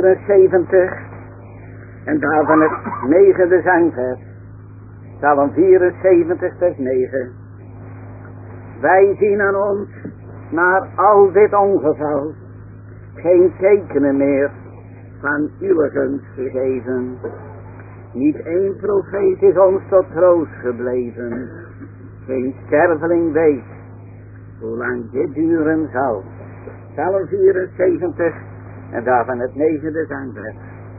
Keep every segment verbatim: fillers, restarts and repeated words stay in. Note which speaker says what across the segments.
Speaker 1: vierenzeventig en daarvan het negende zangvers. Psalm vierenzeventig vers negen. Wij zien aan ons naar al dit ongeval geen tekenen meer van uw gunst gegeven. Niet één profeet is ons tot troost gebleven. Geen sterveling weet hoe lang dit duren zal. Psalm vierenzeventig en daarvan het negende zangvers.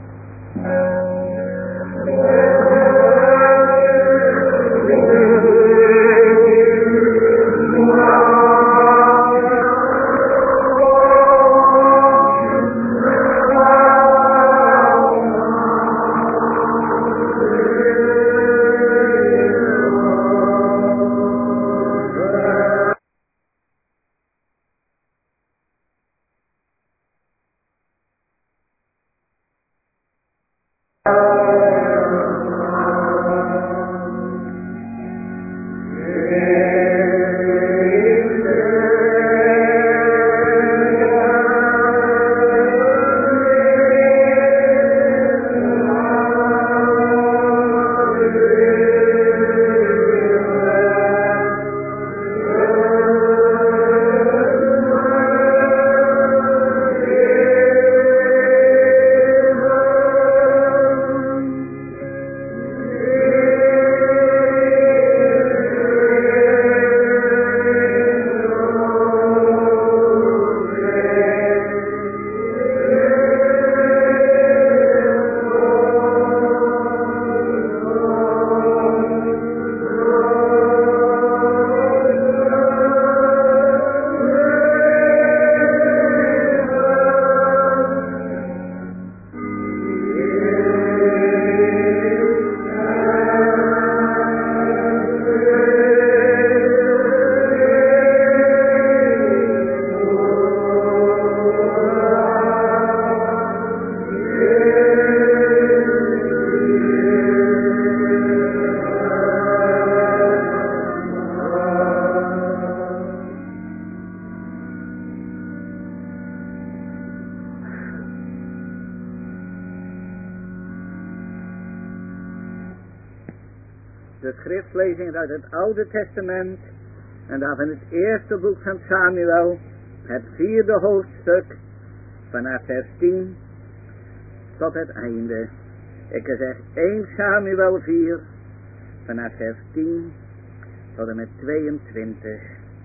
Speaker 1: De schriftlezing uit het Oude Testament en daarvan het eerste boek van Samuel, het vierde hoofdstuk, vanaf vers tien tot het einde. Ik zeg één Samuel vier, vanaf vers tien tot en met tweeëntwintig.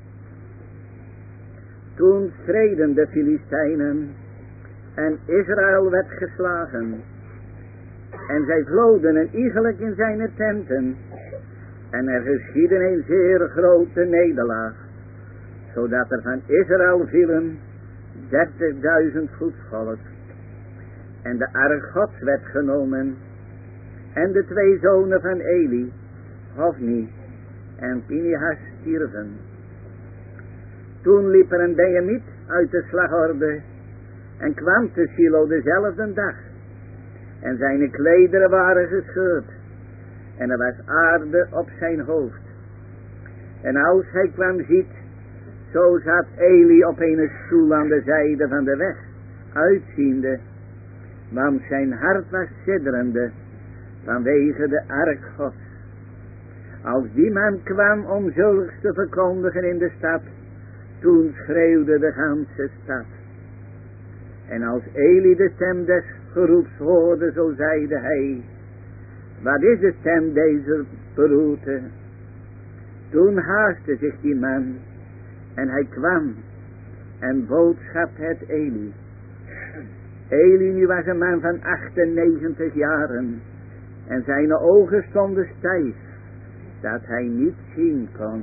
Speaker 1: Toen streden de Filistijnen en Israël werd geslagen. En zij vloden een iegelijk in zijn tenten. En er geschiedde een zeer grote nederlaag, zodat er van Israël vielen dertigduizend voetvolk. En de ark Gods werd genomen, en de twee zonen van Eli, Hofni en Pinehas, stierven. Toen liep er een Benjamiet uit de slagorde en kwam te Silo dezelfde dag. En zijn klederen waren gescheurd, en er was aarde op zijn hoofd. En als hij kwam ziet, zo zat Eli op een stoel aan de zijde van de weg, uitziende, want zijn hart was sidderende vanwege de ark Gods. Als die man kwam om zulks te verkondigen in de stad, toen schreeuwde de ganse stad. En als Eli de stem des geroeps hoorde, zo zeide hij, wat is de stem deze beroerte? Toen haastte zich die man, en hij kwam, en boodschap het Eli. Eli nu was een man van achtennegentig jaren, en zijn ogen stonden stijf, dat hij niet zien kon.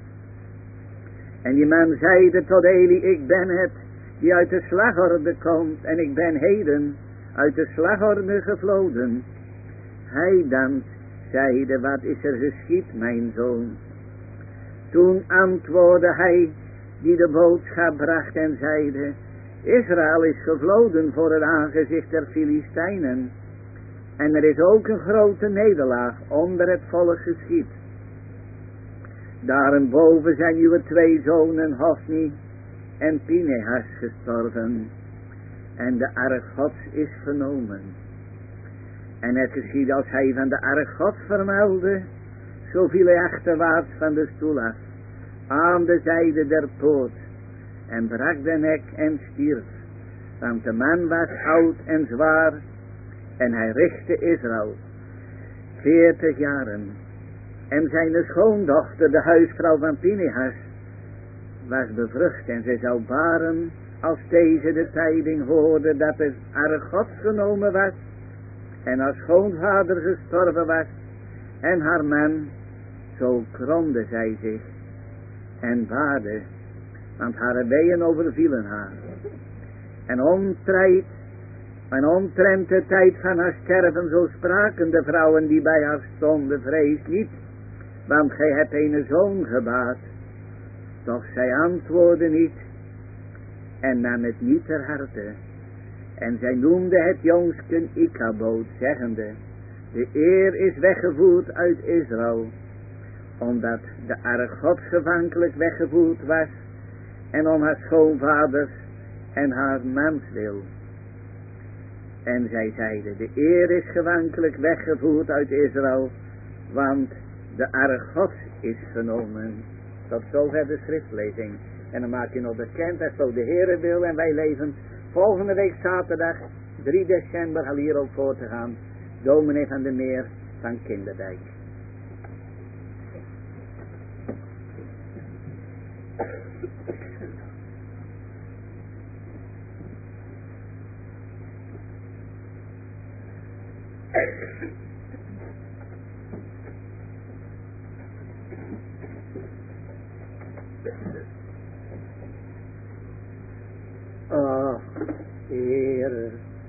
Speaker 1: En die man zeide tot Eli, ik ben het, die uit de slagorde komt, en ik ben heden uit de slagorde gevloden. Hij dan zeide, wat is er geschied, mijn zoon? Toen antwoordde hij, die de boodschap bracht, en zeide, Israël is gevloden voor het aangezicht der Filistijnen, en er is ook een grote nederlaag onder het volk geschied. Daarenboven zijn uw twee zonen Hofni en Pinehas gestorven. En de ark Gods is vernomen. En het geschiedde als hij van de ark Gods vermeldde, zo viel hij achterwaarts van de stoel af, aan de zijde der poort, en brak de nek en stierf. Want de man was oud en zwaar, en hij richtte Israël veertig jaren. En zijn schoondochter, de huisvrouw van Pinehas, was bevrucht, en zij zou baren, als deze de tijding hoorde dat de ark Gods genomen was, en haar schoonvader gestorven was, en haar man, zo kromde zij zich, en baarde, want haar weeën overvielen haar. En omtrent, en omtrent de tijd van haar sterven, zo spraken de vrouwen die bij haar stonden, vrees niet, want gij hebt een zoon gebaard. Doch zij antwoordde niet, en nam het niet ter harte. En zij noemde het jongsken Ikabood, zeggende, de eer is weggevoerd uit Israël, omdat de ark Gods gevankelijk weggevoerd was, en om haar schoonvaders en haar mans wil. En zij zeiden, de eer is gevankelijk weggevoerd uit Israël, want de ark Gods is genomen. Tot zover de schriftlezing. En dan maak je nog bekend, dat zo de Heere wil, en wij leven volgende week zaterdag, drie december, al hier ook voor te gaan. Dominee van de Meer van Kinderdijk.
Speaker 2: Ach, Heere,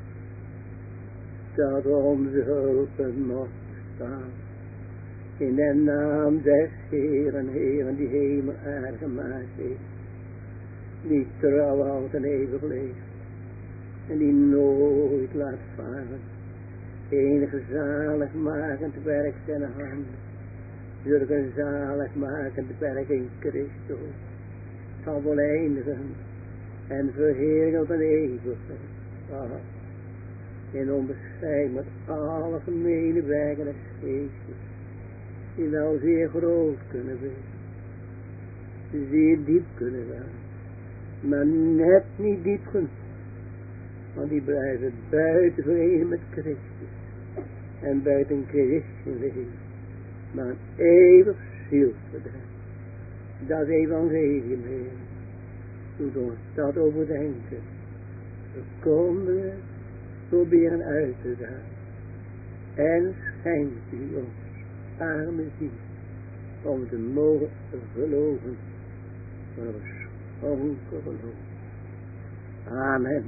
Speaker 2: dat onze hulpen mocht staan. In de naam des Heeren, Heeren, die hemel aarde gemaakt heeft. Die trouw houdt en eeuwig leeft. En die nooit laat varen. Enige zaligmakend werk zijn hand. Zulk een zaligmakend werk in Christus. Zal voleindigen. En verheerlijkt en eeuwig. Ah, in onbeschrijf met alle gemene werken des geestes. Die wel zeer groot kunnen zijn. Zeer diep kunnen gaan. Maar net niet diep genoeg. Want die blijven buiten vrede met Christus. En buiten Christus leven. Maar een eeuwig zielsbedrijf. Dat evangelium, Heer. Doet ons dat overdenken. We konden proberen uit te gaan. En schenkt u ons arme ziel om te mogen geloven. Van een schonken geloof. Amen.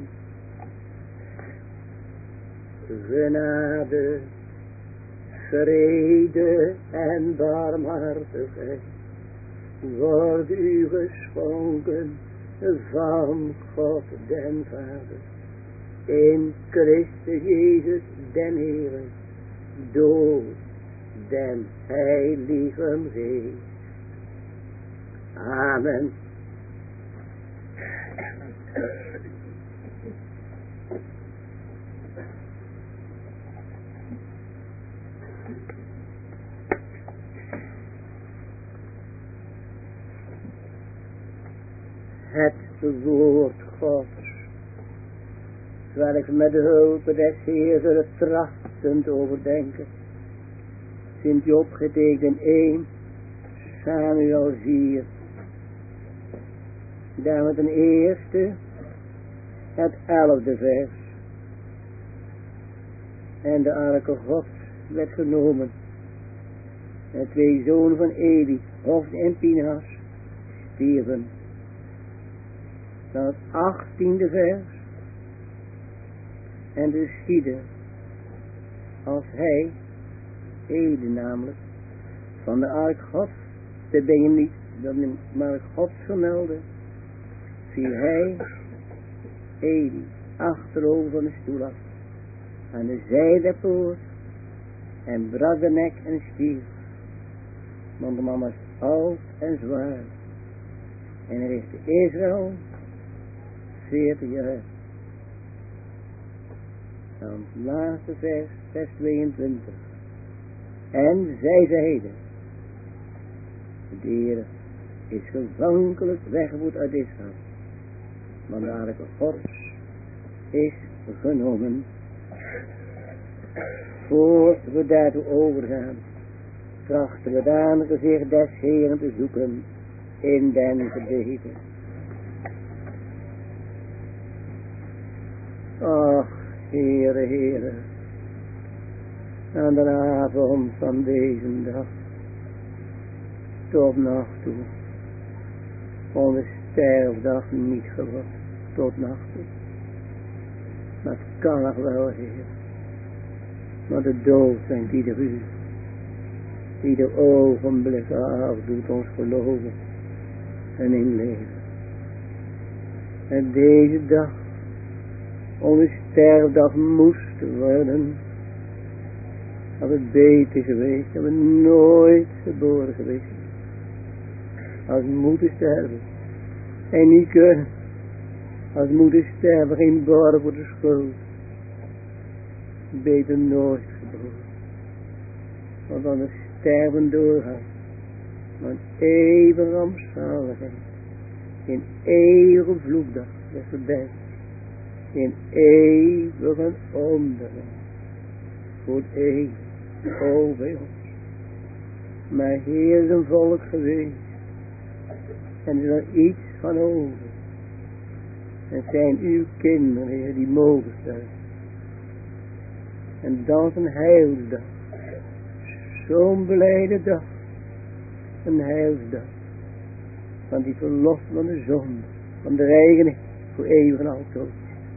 Speaker 2: Genade, vrede en barmhartigheid wordt u geschonken van God den Vader, in Christus Jezus den Heere, door den Heiligen Geest. Amen. Het woord Gods, welk met de hulp des Heeren trachtend overdenken, vindt u opgetekend één Samuel vier. Daar met een eerste, het elfde vers. En de arke Gods werd genomen. En twee zonen van Eli, Hofni en Pinehas, stierven. Dan het achttiende vers. En de schiede, als hij, Eli namelijk, van de ark Gods, dat ben je niet, dat de ark Gods vermeldde, viel hij, Eli, achterover van de stoel af, aan de zij der poort, en brak de nek en stierf. Want de man was oud en zwaar. En hij richtte Israël veertig jaar. Dan het laatste vers, vers tweeëntwintig. En zij zeiden, de Heer is gevankelijk weggevoerd uit Israël. Maar de arke Gods is genomen. Voor we daartoe overgaan, trachten we dan het gezicht des Heeren te zoeken in den gebeden. Ach, Heere, Heere, aan de avond van deze dag, tot nacht toe, onze sterfdag niet geworden, tot nacht toe. Maar het kan nog wel, Heer. Maar de dood zijn ieder uur, ieder ogenblik af doet ons geloven en in leven. En deze dag, onze sterfdag moest worden, had het beter geweest, dat we nooit geboren geweest zijn. Als moeten sterven en niet kunnen, als moeten sterven geen borg voor de schuld. Beter nooit geboren. Want dan het sterven doorgaan. Want eeuwige rampzaligheid. In eeuwige vloekdag. Dat is verbijt. In eeuwige ondergang. Voor het eeuwig. O bij ons. Maar Heer is een volk geweest. En er is er iets van over. En het zijn uw kinderen, Heer, die mogen zijn. En dan is een heilsdag. Zo'n blijde dag. Een heilsdag. Van die verlof van de zonde. Van de regening. Voor eeuwig en altijd.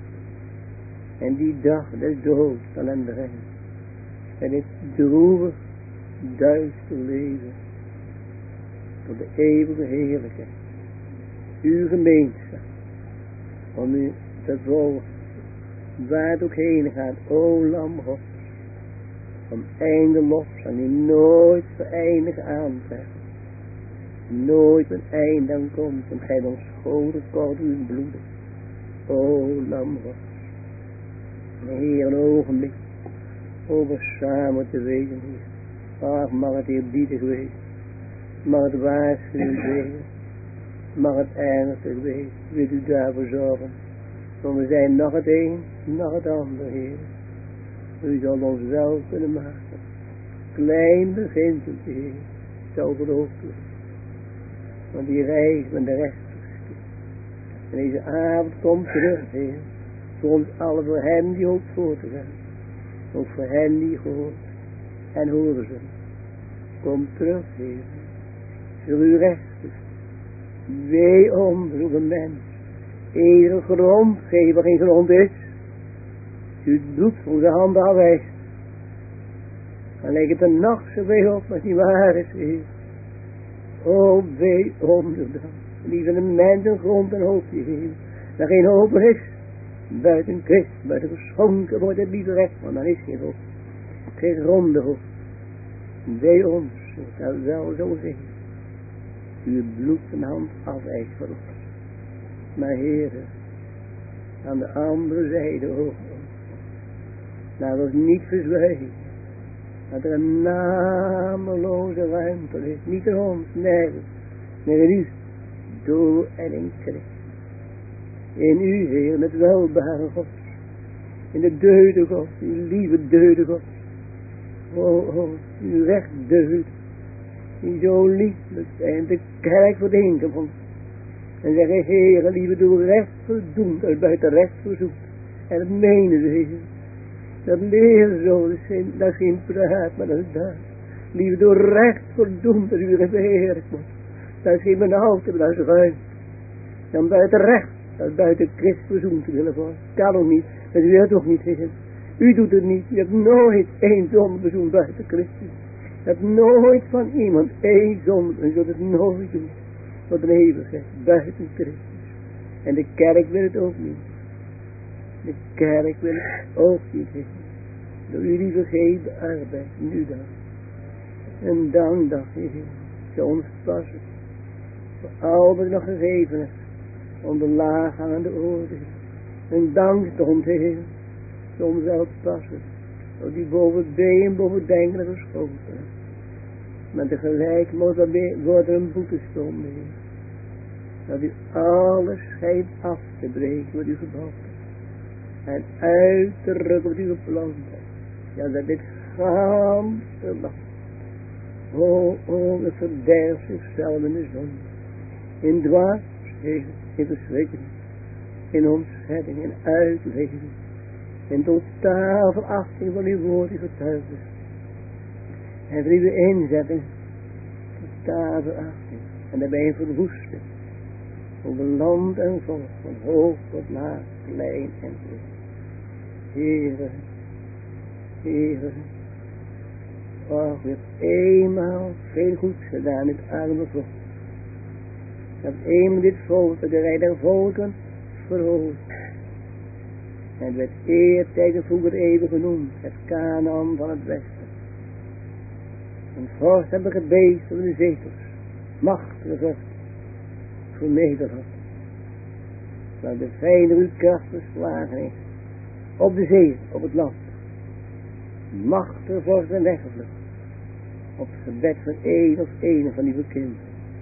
Speaker 2: En die dag des doods zal hem brengen. En dit droevig, duister leven. Tot de eeuwige heerlijkheid. Uw gemeenschap. Om u te volgen. Waar het ook heen gaat, o Lam God, om eindeloos zal u nooit vereinig aantreffen. Nooit een einde aan komt, en gij ons schoten kort uw bloeden. O Lam God, Heer, een ogenblik, over samen te wezen, Heer. Ach, mag het eerbiedig wezen, mag het waarschuwend wezen, mag het ernstig wezen, wil u daarvoor zorgen. Want we zijn nog het een, nog het ander, Heer. U zal ons wel kunnen maken. Klein beginsel, Heer, zal geloofd worden. Want die reis met de rechters. En deze avond komt terug, Heer. Voor ons allen, voor hen die hoopt voor te gaan. Ook voor hen die gehoord en horen ze. Kom terug, Heer. Voor uw rechters. Wee om, zoeke mens. Iedere grond, geef waar geen grond is. U het bloed voor de handen afwijst. Dan lijkt het een nacht zo bij op, maar het niet waar is, Heer. O, wee om de dag. Lieve een mens een grond en hoop je geven. Dat geen hoop er is. Buiten Christus, buiten geschonken wordt het lieve recht, want dan is geen hoop. Geen ronde hoop. Wee ons, het zal wel zo zijn. U het bloed van de hand afwijst voor ons. Maar Heere, aan de andere zijde ook, laat ons niet verzwijgen, dat er een nameloze ruimte is, niet in ons, nergens, maar in u, door en in Christus. In u, Heer, met welbare God, in de deugde God, uw lieve deugde God, o, o, uw recht deugd, die zo lieflijk zijn, de kerk voor de inkomst. En zeggen, Heere, lieve, door recht voldoend, uit buiten recht verzoekt. En het menen ze, Heer. Dat leren zo, dat is geen praat, maar dat is daar. Lieve, door recht voldoend, dat u geverheerlijk wordt. Dat is geen benauwd, maar dat is ruim. Dan buiten recht, dat is buiten Christus verzoend te willen worden. Kan ook niet, dat u het ook niet, Heer. U doet het niet, u hebt nooit één zonde bezoend buiten Christus. U hebt nooit van iemand één zonde, en u zult het nooit doen. Tot een eeuwigheid, buiten Christus. En de kerk wil het ook niet. De kerk wil het ook niet. Door uw lieve gegeven arbeid, nu dan. En dan dacht je, ze ons passen. Voor al wat nog gegeven is. Om de laaghangende oordeel. En dank stond, Heer. soms wel passen. Dat die boven het been en boven het denken geschoten. Maar tegelijk moet er wordt er een boetestom mee. Dat u alles schijnt af te breken wat u gebouwd hebt. En uit te rukken wat u geplant hebt. Ja, dat dit ganse land. Oh, oh, het verderft zichzelf in de zon. In dwaasheden, in verschrikking, in ontzetting, in uitleving, in totaal verachting van uw woord die getuigd is. En voor uw inzetting, totaal verachting. En daarbij een verwoesting. Over land en volk, van hoog tot laag, klein en groot. Heere, Heere, och, u hebt eenmaal veel goeds gedaan in het arme volk. U hebt eenmaal dit volk, de rij der volken, verhoogd. En het werd eertijden vroeger even genoemd, het Kanaan van het westen. En vorst hebben gebeest over de zetels, machtige vorst, voor Nederland. Terwijl de vijand uw kracht verslagen heeft, op de zee, op het land. Machtige vorst en weggevlucht, op het gebed van één of een van uw kinderen.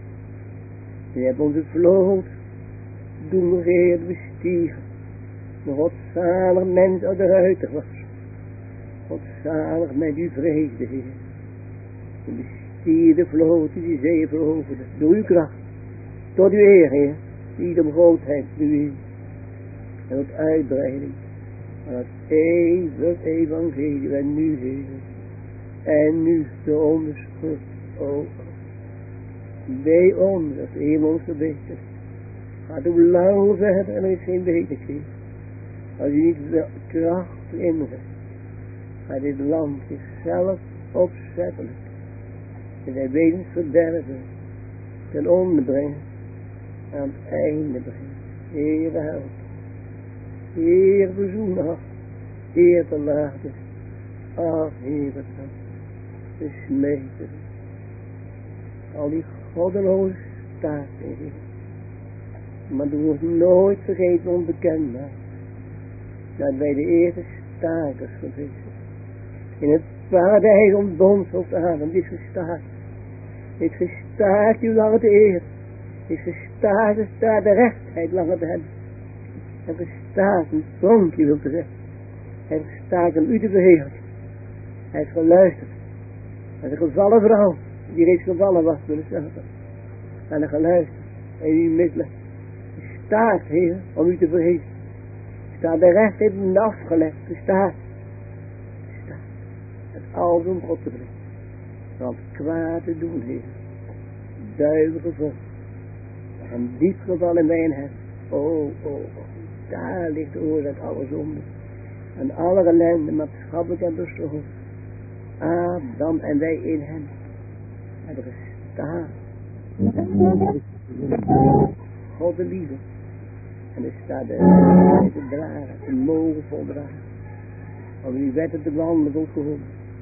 Speaker 2: U hebt onze vloot doen Heer bestiegen. De godzalig mens uit de ruiter was. Godzalig met u vreesde, Heer. U bestier de vloot die die zee veroverde. Door uw kracht. Tot uw eer, Heer. Die de grootheid nu in. En tot uitbreiding van het eeuwig evangelie. En nu, Heer. En nu de onderschuld. O, bij ons, als Heer ons gebeten. Gaat u lang verder en er is geen wederkeer. Als u niet de kracht inzet, gaat dit land zichzelf opzettelijk en zijn wezens verderven, ten onder brengen, aan het einde brengen. Heere help, Heer verzoen af, Heer te laat is, ach Heer het help, de smeten, al die goddeloze staat, Heer. Maar doe ons nooit vergeten onbekend maken. Dat wij de eerste stakers geweest zijn. In het paradijs ontbond op de adem. Dit gestaakt. Dit gestaakt uw lange te eer. Dit gestaakt staat de rechtheid lange te hebben. En gestaakt een pronkje wil te zeggen. Hij heeft gestaakt om u te verheerlijken. Hij heeft geluisterd. En de gevallen vrouw. Die reeds gevallen was door de Satan. En hij geluisterd. En u middelen. Gestaakt, Heer, om u te verheerlijken. Staat de recht heeft afgelegd, gestaat. Gestaat. Het alles om God te brengen. Want kwaad te doen, Heer. Duivel gevonden. En diep gevallen bij een hem. Oh, oh, oh. Daar ligt de oorzaak alle zonde. En alle ellende, maatschappelijk en persoonlijk. Adam en wij in hem. Hebben gestaan. God de liefde. En er staat de wet te dragen, te mogen voldragen. Om die wetten te wandelen ook gehoord.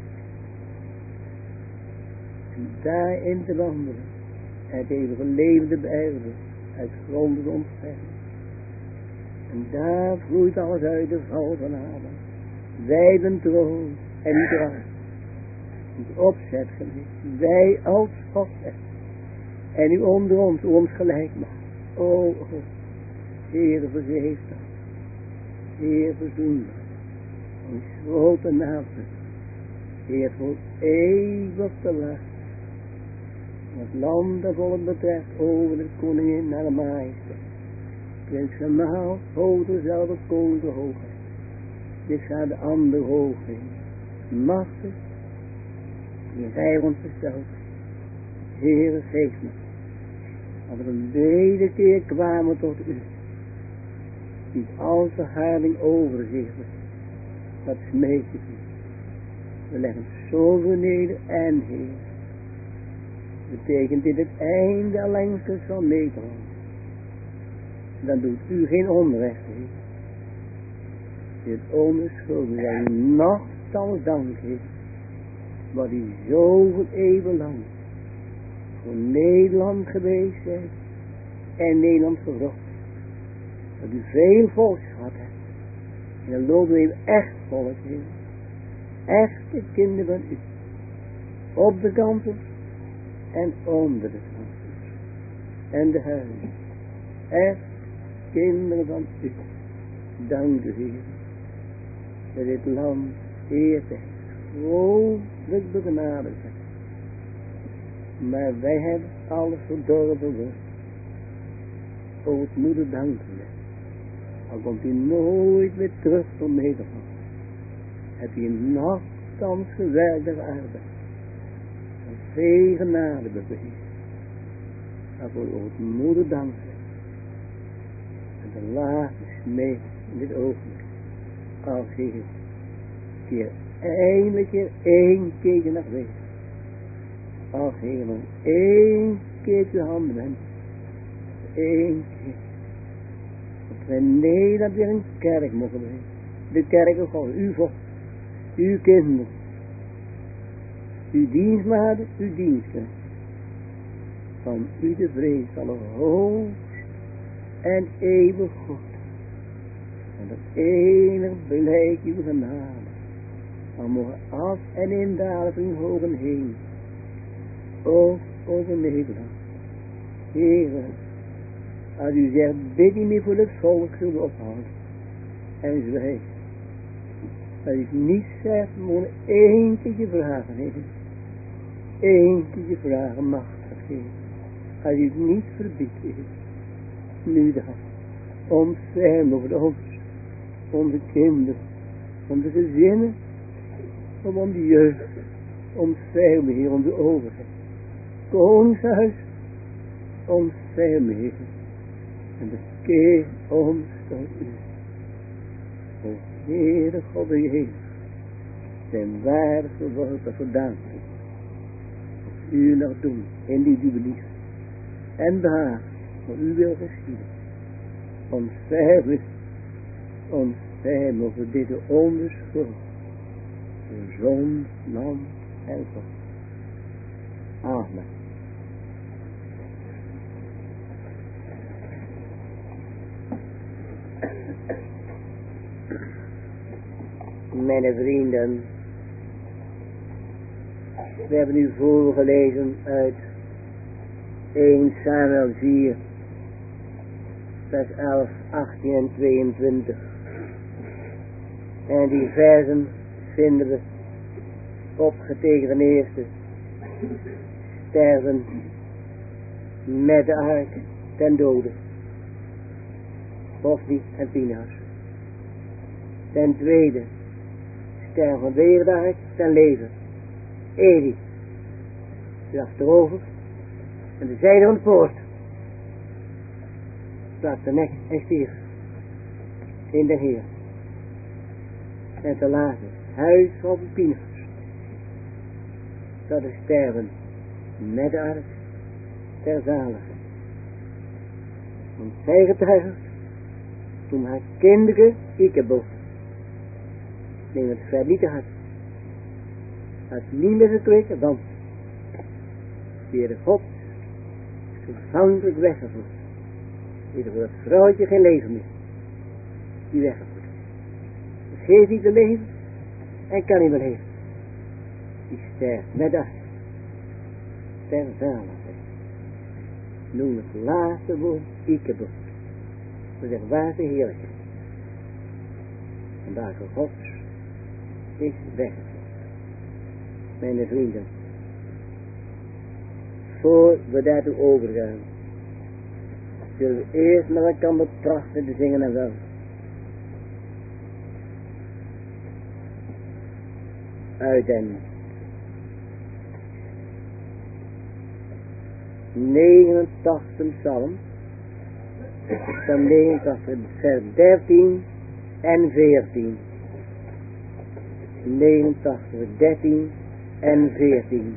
Speaker 2: En daarin te wandelen. En het eeuwige leven te beërven. Uit gronden ontfermen. En daar vloeit alles uit de val van Adam. Wij den troon en niet raar. Het opzet geliefd. Wij als God zijn. En u onder ons, ons gelijk maakt. O, oh, Heer, vergeef dat. Heer, verzoen dat. Een grote naam. Heer, voor eeuwig te laat. Het land dat volk betreft, over de koningin naar de majesteit. Prins Gemaal, hoger zelfs koninklijke hoogheid. Dit gaat de andere hoogheid. Machtig, die gij ons verstelt. Heere, geef me. Dat we een wederkeer kwamen tot u. Niet al te harding overzichtelijk. Dat smeek ik u. We leggen zoveel neder en Heer. Betekent dit het einde allengskens van Nederland. Dan doet u geen onrecht, Heer. Dit onbeschuldigd zijn nogthans dank, Heer. Wat u zoveel eeuwen lang voor Nederland geweest bent en Nederland gevrocht. Dat u veel volks gehad hebt. En dan lopen we echt volk, Heer. Echte kinderen van u. Op de kanten en onder de kanten. En de huizen. Echt kinderen van u. Dank u, Heer. Dat dit land eert is. Grootlijk begenadigd. Maar wij hebben alles verdorven worden. O, het moeder danken. Al komt u nooit meer terug tot Nederland. Heb je nogthans geweldige arbeid. Van veel genade bewezen. Daarvoor o, het moeder danken. En de laatste smeek in dit ogenblik. Als Heer. Keer eindelijk keer één keertje naar wezen. Als Heer, om één keertje handen bent. Eén keer. Dat wij Nederland weer een kerk mogen brengen. De kerk van uw volk. Uw kinderen. Uw dienstmaden, uw dienstknecht. Van u de vrees alle hoogst en eeuwig God. En dat enig blijk uw genade. Dan mogen af en indalen van uw hogen heen. Ook over Nederland. Heere, als u zegt, bid niet meer voor het volk, zullen we ophouden. En zwijg. Als u niet zegt, moet één keertje vragen, Heer. Eén keertje vragen, machtig, Heer. Als u het niet verbiedt, Heer. Nu dan. Ontferm over ons. Onze kinderen. Onze gezinnen. Om onze jeugd. Ontferm, Heer, onze overheid. Koningshuis. Ontferm, Heer. En bekeer ons tot u. O Heere God de Heer. Zijn waardige woorden verdaan. Wat u nog doen in die jubilee. En behaag. Wat u wil geschieden. Ontferm. Ontferm over dit onderschuld. De zon, land en God. Amen. Mijn vrienden, we hebben u voorgelezen uit eerste Samuel vier, vers elf, achttien en tweeëntwintig. En die versen vinden we opgetekend ten eerste, sterven met de ark ten dode, Hofni en Pinhas. Ten tweede, sterven weer de ark ten leven, Eli, die achterover en de zijde van de poort, brak de nek en stierf in de Heer. En te laten, huis van Pinhas, dat is sterven met de ark ter zalige. Want zij getuigt, toen haar kinderen Ikebof, neem het verlieten had, had niet meer gekregen, want de Heere God is toegankelijk weggevoerd. Ieder voor dat vrouwtje geen leven meer, die weggevoerd. Geeft niet te leven en kan niet meer leven. Die sterft met dat ter zaligheid. Noem het laatste woord Ikebof. We zeggen waar de heerlijkheid. En daar God is weggevoerd. Mijn vrienden, voor we daartoe overgaan, zullen we eerst met elkaar trachten te zingen en wel. Uit den negenentachtigste psalm, van negenentachtig, vers dertien en veertien. negenentachtig, dertien en veertien.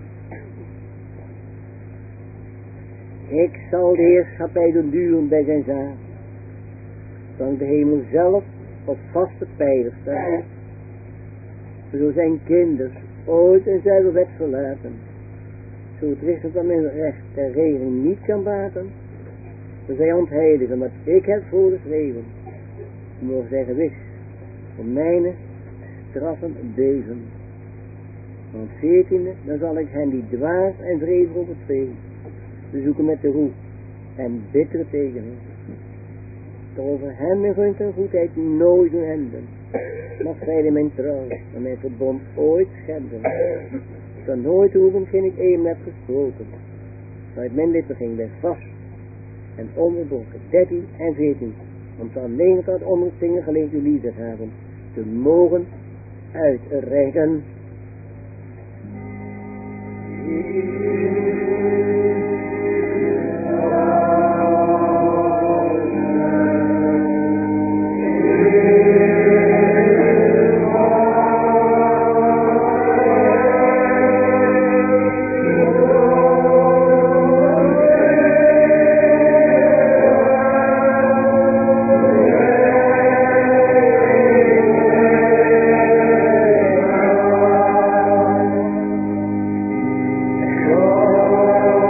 Speaker 2: Ik zal de heerschappij doen duren bij zijn zaak, zolang de hemel zelf op vaste pijlers staat. Zo zijn kinders ooit een zuiverwet verlaten, zo het richten van mijn recht ter regering niet kan baten, zo zij ontheiligen wat ik heb voorgeschreven, mogen zij gewis voor mijne straffen beven. Want veertiende, dan zal ik hen die dwaas en wrevig overtreden, bezoeken met de roep en bittere tegen hen. Toch over hen mijn gunst en goedheid nooit doen enden. Mag zij mijn trouw en mijn verbond ooit schenden. Van nooit roepen geen ik even heb gesproken. Uit mijn lippen ging bij vast en onverbroken. dertien en veertien. Om te alleen tot onder het zingen geleend uw liefde hebben. Te mogen uitreiken.
Speaker 3: Oh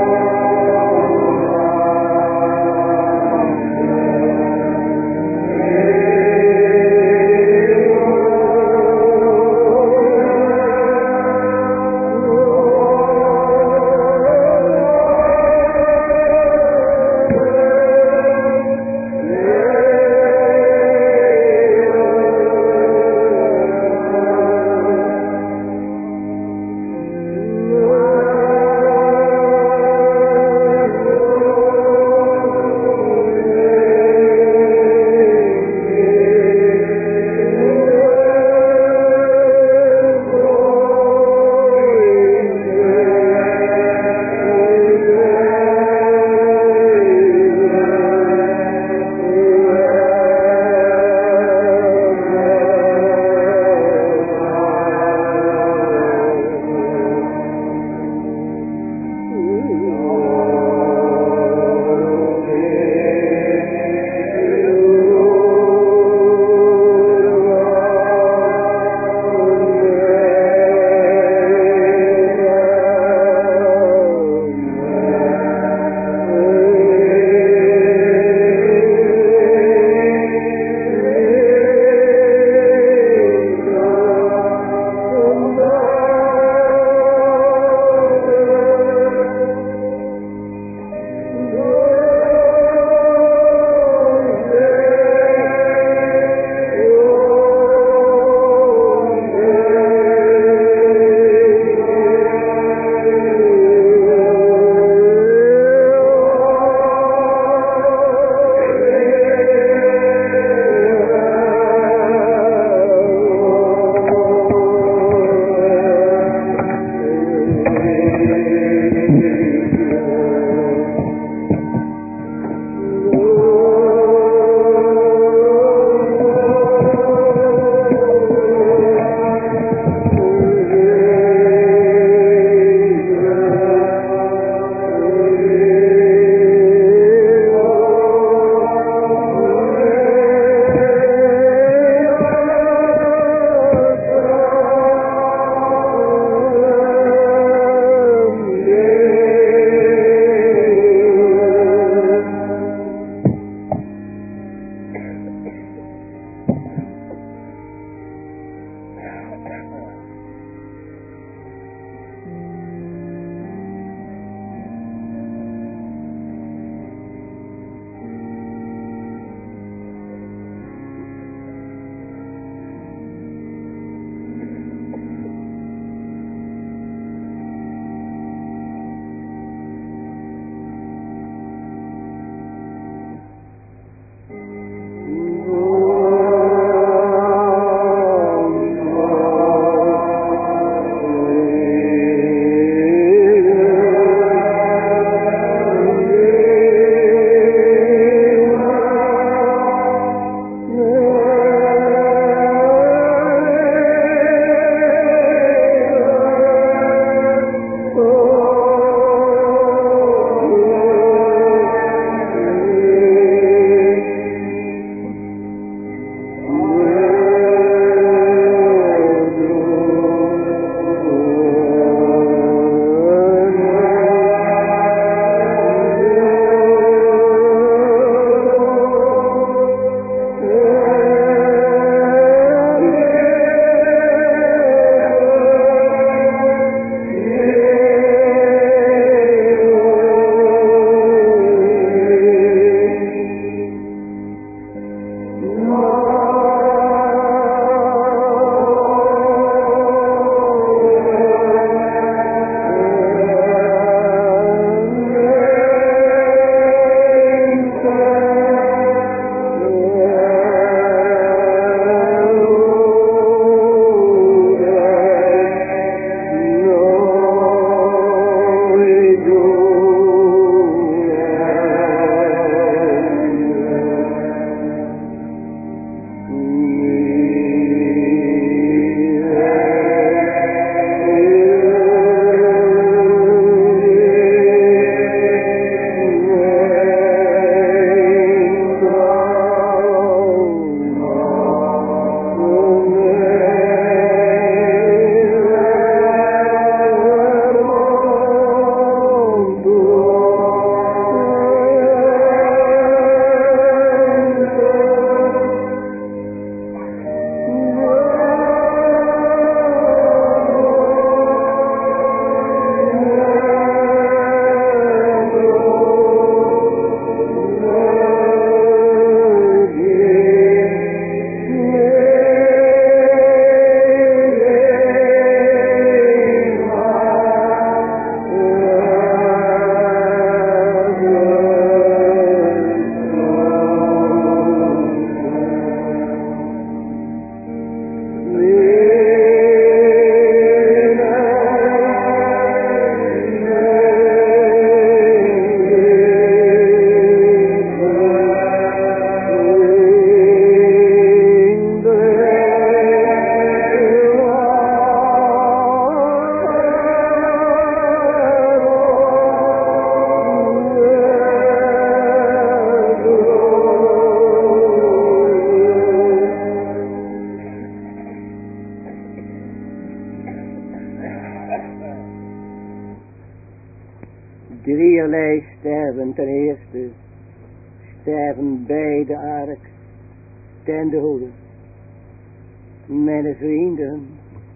Speaker 2: Tweeërlei sterven. Ten eerste sterven bij de ark ten dode. Mijn vrienden,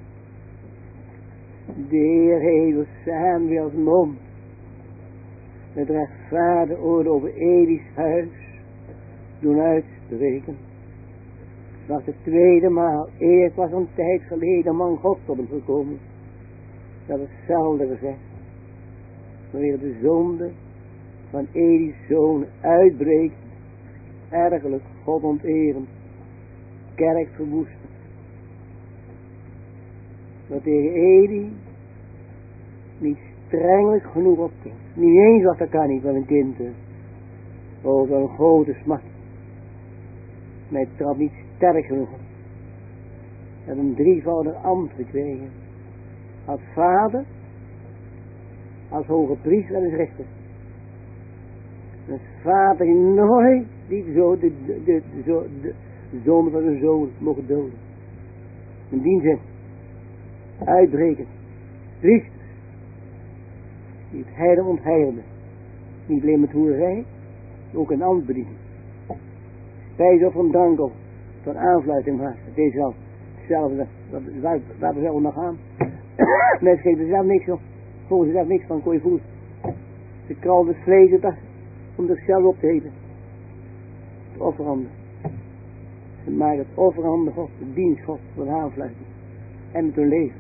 Speaker 2: de Heer heeft Samuels mond het rechtvaardige oordeel over Eli's huis doen uitspreken. Het was de tweede maal. Eerst was een tijd geleden een man God tot hem gekomen. Dat is hetzelfde gezegd. Wanneer de zonde van Eli's zoon uitbreekt, ergelijk God onterend, kerk verwoesten. Dat tegen Eli niet strengelijk genoeg optrekt. Niet eens wat dat kan niet van een kind. Over een grote smart. Maar het trad niet sterk genoeg op. Hij had een drievoudig ambt gekregen. Als vader, als hoge priester en als rechter. En als vader die nooit die zo de, de, de, de, de, de zoon van zijn zoon mocht doden. In die zin, uitbreken, priesters, die het heiden ontheilden. Niet alleen met hoerij, ook een ambt bedienen. Spijs of een drank of van aanfluiting was. Het is al hetzelfde, waar, waar we zelf nog gaan. Mensen geven er zelf niks op. Volgens ze zelf niks van, kon je voelen. Ze kralden het vlees het om zichzelf op te eten. Het offerhanden. Ze maken het offerhanden God, de dienst God, voor de aanfluiting. En met hun leven.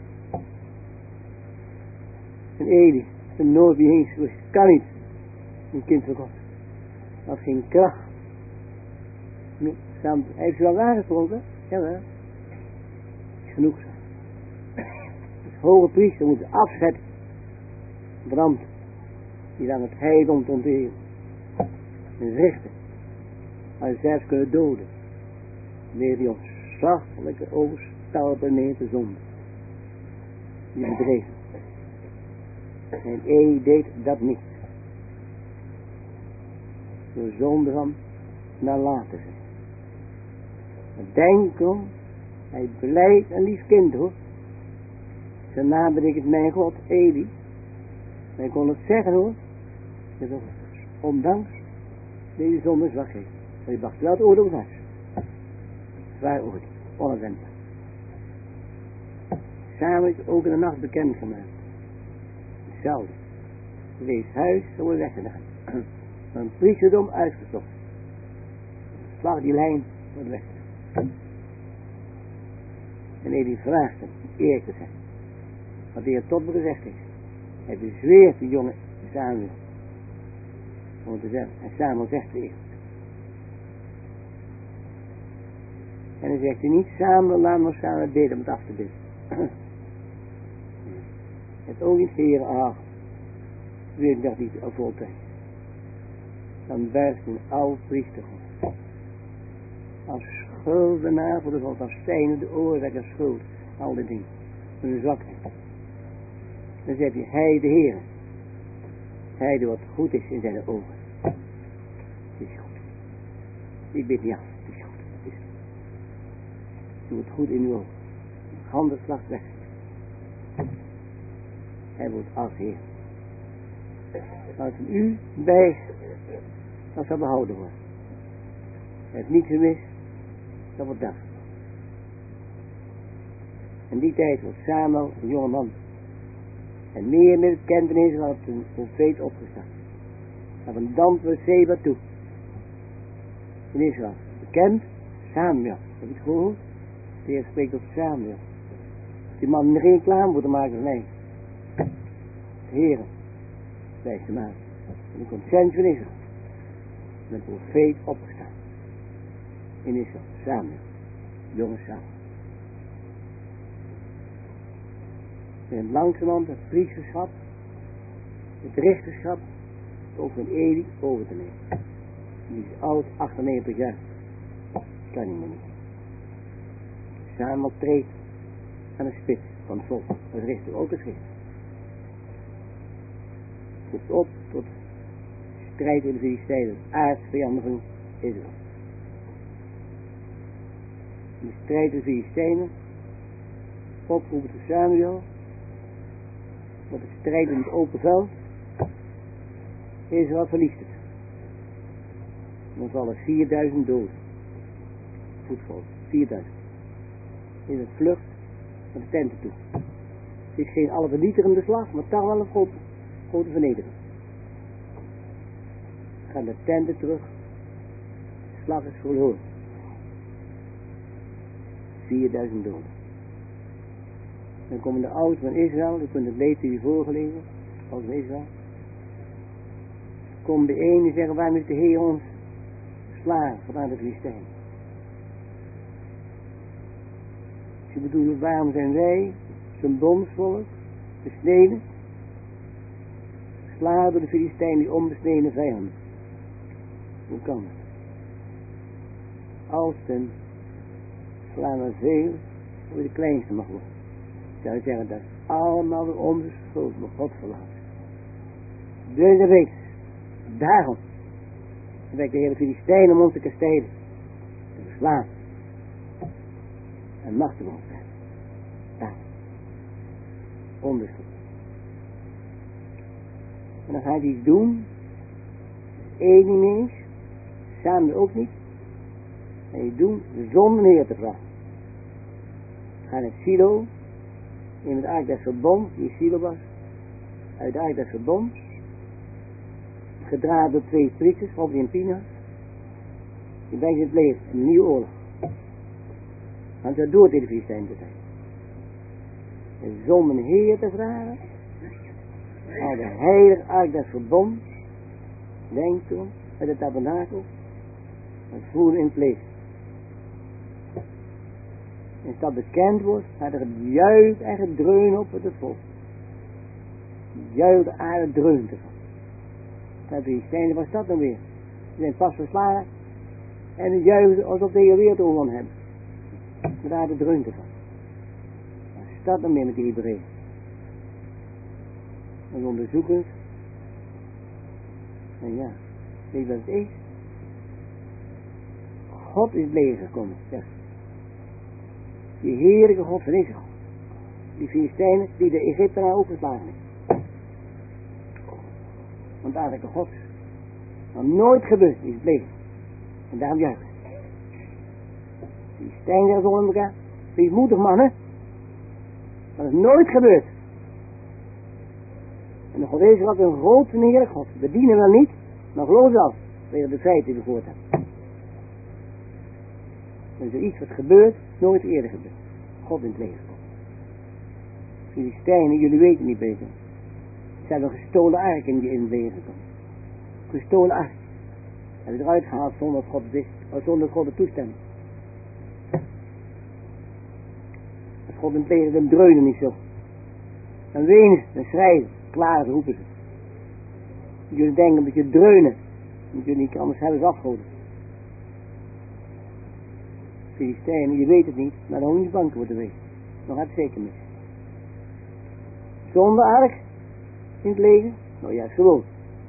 Speaker 2: En Eli, de nood die heen geweest, kan niet. Een kind van God. Dat had geen kracht. Nu, hij heeft ze wel aangesproken. Jawel. Is genoeg zo. Dus hoge priester moet afzetten. Brand. Die dan het heidom te onteren. En richten. Als zelfs kunnen doden. Wanneer die ontzaglijke overstelpen neemt de zonde. Die bedreven. En Eli deed dat niet. Door zonde van nalaten zijn. Denk om, hij blijft een lief kind hoor. Zijn naam betekent mijn God, Eli. Hij kon het zeggen hoor. Ondanks deze zonde zwakheid. Hij bracht wel het oordeel was. Zwaar oordeel, onafwendbaar. Samen is ook in de nacht bekend gemaakt. Hetzelfde. Wees huis, zo wordt weggedaan. Een priesterdom uitgezocht. Slag die lijn wordt weg. En Eli vraagt hem, eerlijk te zijn. Wat de Heer tot me gezegd heeft. Hij bezweert de jonge Samuel. Om te zeggen. En Samuel zegt weer. En dan zegt hij niet, Samuel, laat maar Samuel bidden om het af te bidden. Het ook niet heren, ah, weet ik dat niet al voltijd. Dan buigt een oude priester God. Als schuldenaar voor de God, als zijnde de oorzaak schuld, al die dingen, van de zwakheid. Dan zegt hij, hij de Heer, hij doet wat goed is in zijn ogen. Het is goed. Ik bid niet af, het is goed. Het is goed. Doe het goed in uw ogen. Handenslag weg. Hij wordt als Heer. Als van u bij, dat zal behouden worden. Hij heeft niet gemist, dat wordt dag. In die tijd wordt Samuel een jonge man. En meer met het kentenis had een profeet opgestaan. Naar een damp van Seba toe. In Israël. Bekend Samuel. Heb je het gehoord? De Heer spreekt tot Samuel. Die man geen reclame moeten maken van mij. De Heer wijst hem aan. En de consent van Israël. Met een profeet opgestaan. In Israël. Samuel. Jonge Samuel. En langzamerhand het priesterschap, het richterschap, ook van Eli over te nemen. Die is oud, achtennegentig jaar. Kan niet meer niet. Samuel treedt aan de spits van het volk. Dat richter ook het richter. Roept op tot strijd in de Filistijnen, aardsvijanden van Israël. De strijd in de Filistijnen, oproepen te Samuel. Wat de strijd in het open veld. Israël verliest het. Dan vallen vierduizend doden. Voetvolk, vierduizend. In het vlucht naar de tenten toe. Het is geen alle vernietigende slag, maar toch wel een grote, grote vernedering. Gaan de tenten terug. De slag is verloren. vierduizend doden. Dan komen de ouders van Israël, je kunt het lezen hier voorgelezen, als van Israël. Komt de ene en zeggen, waarom is de Heer ons slagen vanuit de Filistijnen? Ze bedoelen, waarom zijn wij, zijn bondsvolk, besneden, geslagen door de Filistijnen, die onbesneden vijanden? Hoe kan het? Als ten slaan er veel, hoe de kleinste mag worden. Zou je zeggen, dat is allemaal door onze schuld, maar God verlaten. Dus dat weet daarom werkt de hele Filistijnen om ons te kastijden, te verslaan en machtig ons zijn. Daarom. Onderschuld. En dan gaat hij iets doen, één niet meer eens, samen ook niet, en je doen zonder Heer te vragen. Ga naar Silo, in het ark des verbonds, die Silo was, uit het ark des verbonds, gedragen door twee priesters, Hofni en Pinhas, die bij het leger, een nieuwe oorlog. Want dat doet in de Filistijnen te zijn. En zonder een Heer te vragen, al de heilige ark des verbonds, denk toen, uit het tabernakel, en voeren in het leger. En als dat bekend wordt, gaat er gejuich en gedreun op het volk. Juich de aarde dreunt ervan. Dat die stenen was dat dan weer. Ze zijn pas verslagen en het juichen alsof de hele wereld overwonnen hebben. De aarde dreunt ervan. Wat is dat dan weer met die Hebreeën? Dat onderzoeken het. En ja, weet je wat het is? God is leger gekomen, zegt ze. Die heerlijke God van Israël. Die Filistijnen die de Egyptenaren ook verslagen hebben. Want eigenlijk een God. Maar nooit gebeurd is het leger. En daarom juichen. Die Filistijnen zeggen onder elkaar. Wees moedig mannen. Dat is nooit gebeurd. En de God Israël had een groot en heerlijk God. We dienen wel niet, maar geloof wel. Tegen de feiten die we gehoord hebben. Er is iets wat gebeurt, nooit eerder gebeurd. God in het leger. Filistijnen, jullie weten niet beter. Ze hebben een gestolen ark in, in het leger gekomen. Gestolen ark. Hebben eruit gehaald zonder dat God het wist. Of zonder dat God het toestemde. Als God in het leger, dan dreunen niet zo. Dan wenen ze, dan schrijven, klagen, roepen ze. Jullie denken dat je dreunen. Dat jullie niet anders hebben ze afgehouden. Filistijnen, je weet het niet, maar dan moet je niet bang worden weten. Dan gaat het zeker mis. Zonder ark in het leger, nou juist gewoon.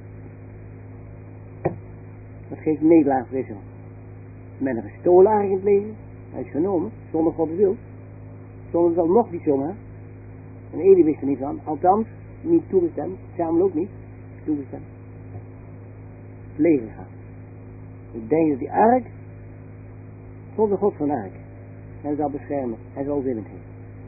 Speaker 2: Dat geeft een nederlaag voor Israël. Met een gestolen ark in het leger, hij is genomen, zonder Gods wil. Zonder wel nog niet zomaar. En Eli wist er niet van, althans, niet toegestemd, samen ook niet, toegestemd. Het leger gaat. Ik denk dat die ark zonder God van ark. Hij zal beschermen. Hij zal willend hebben.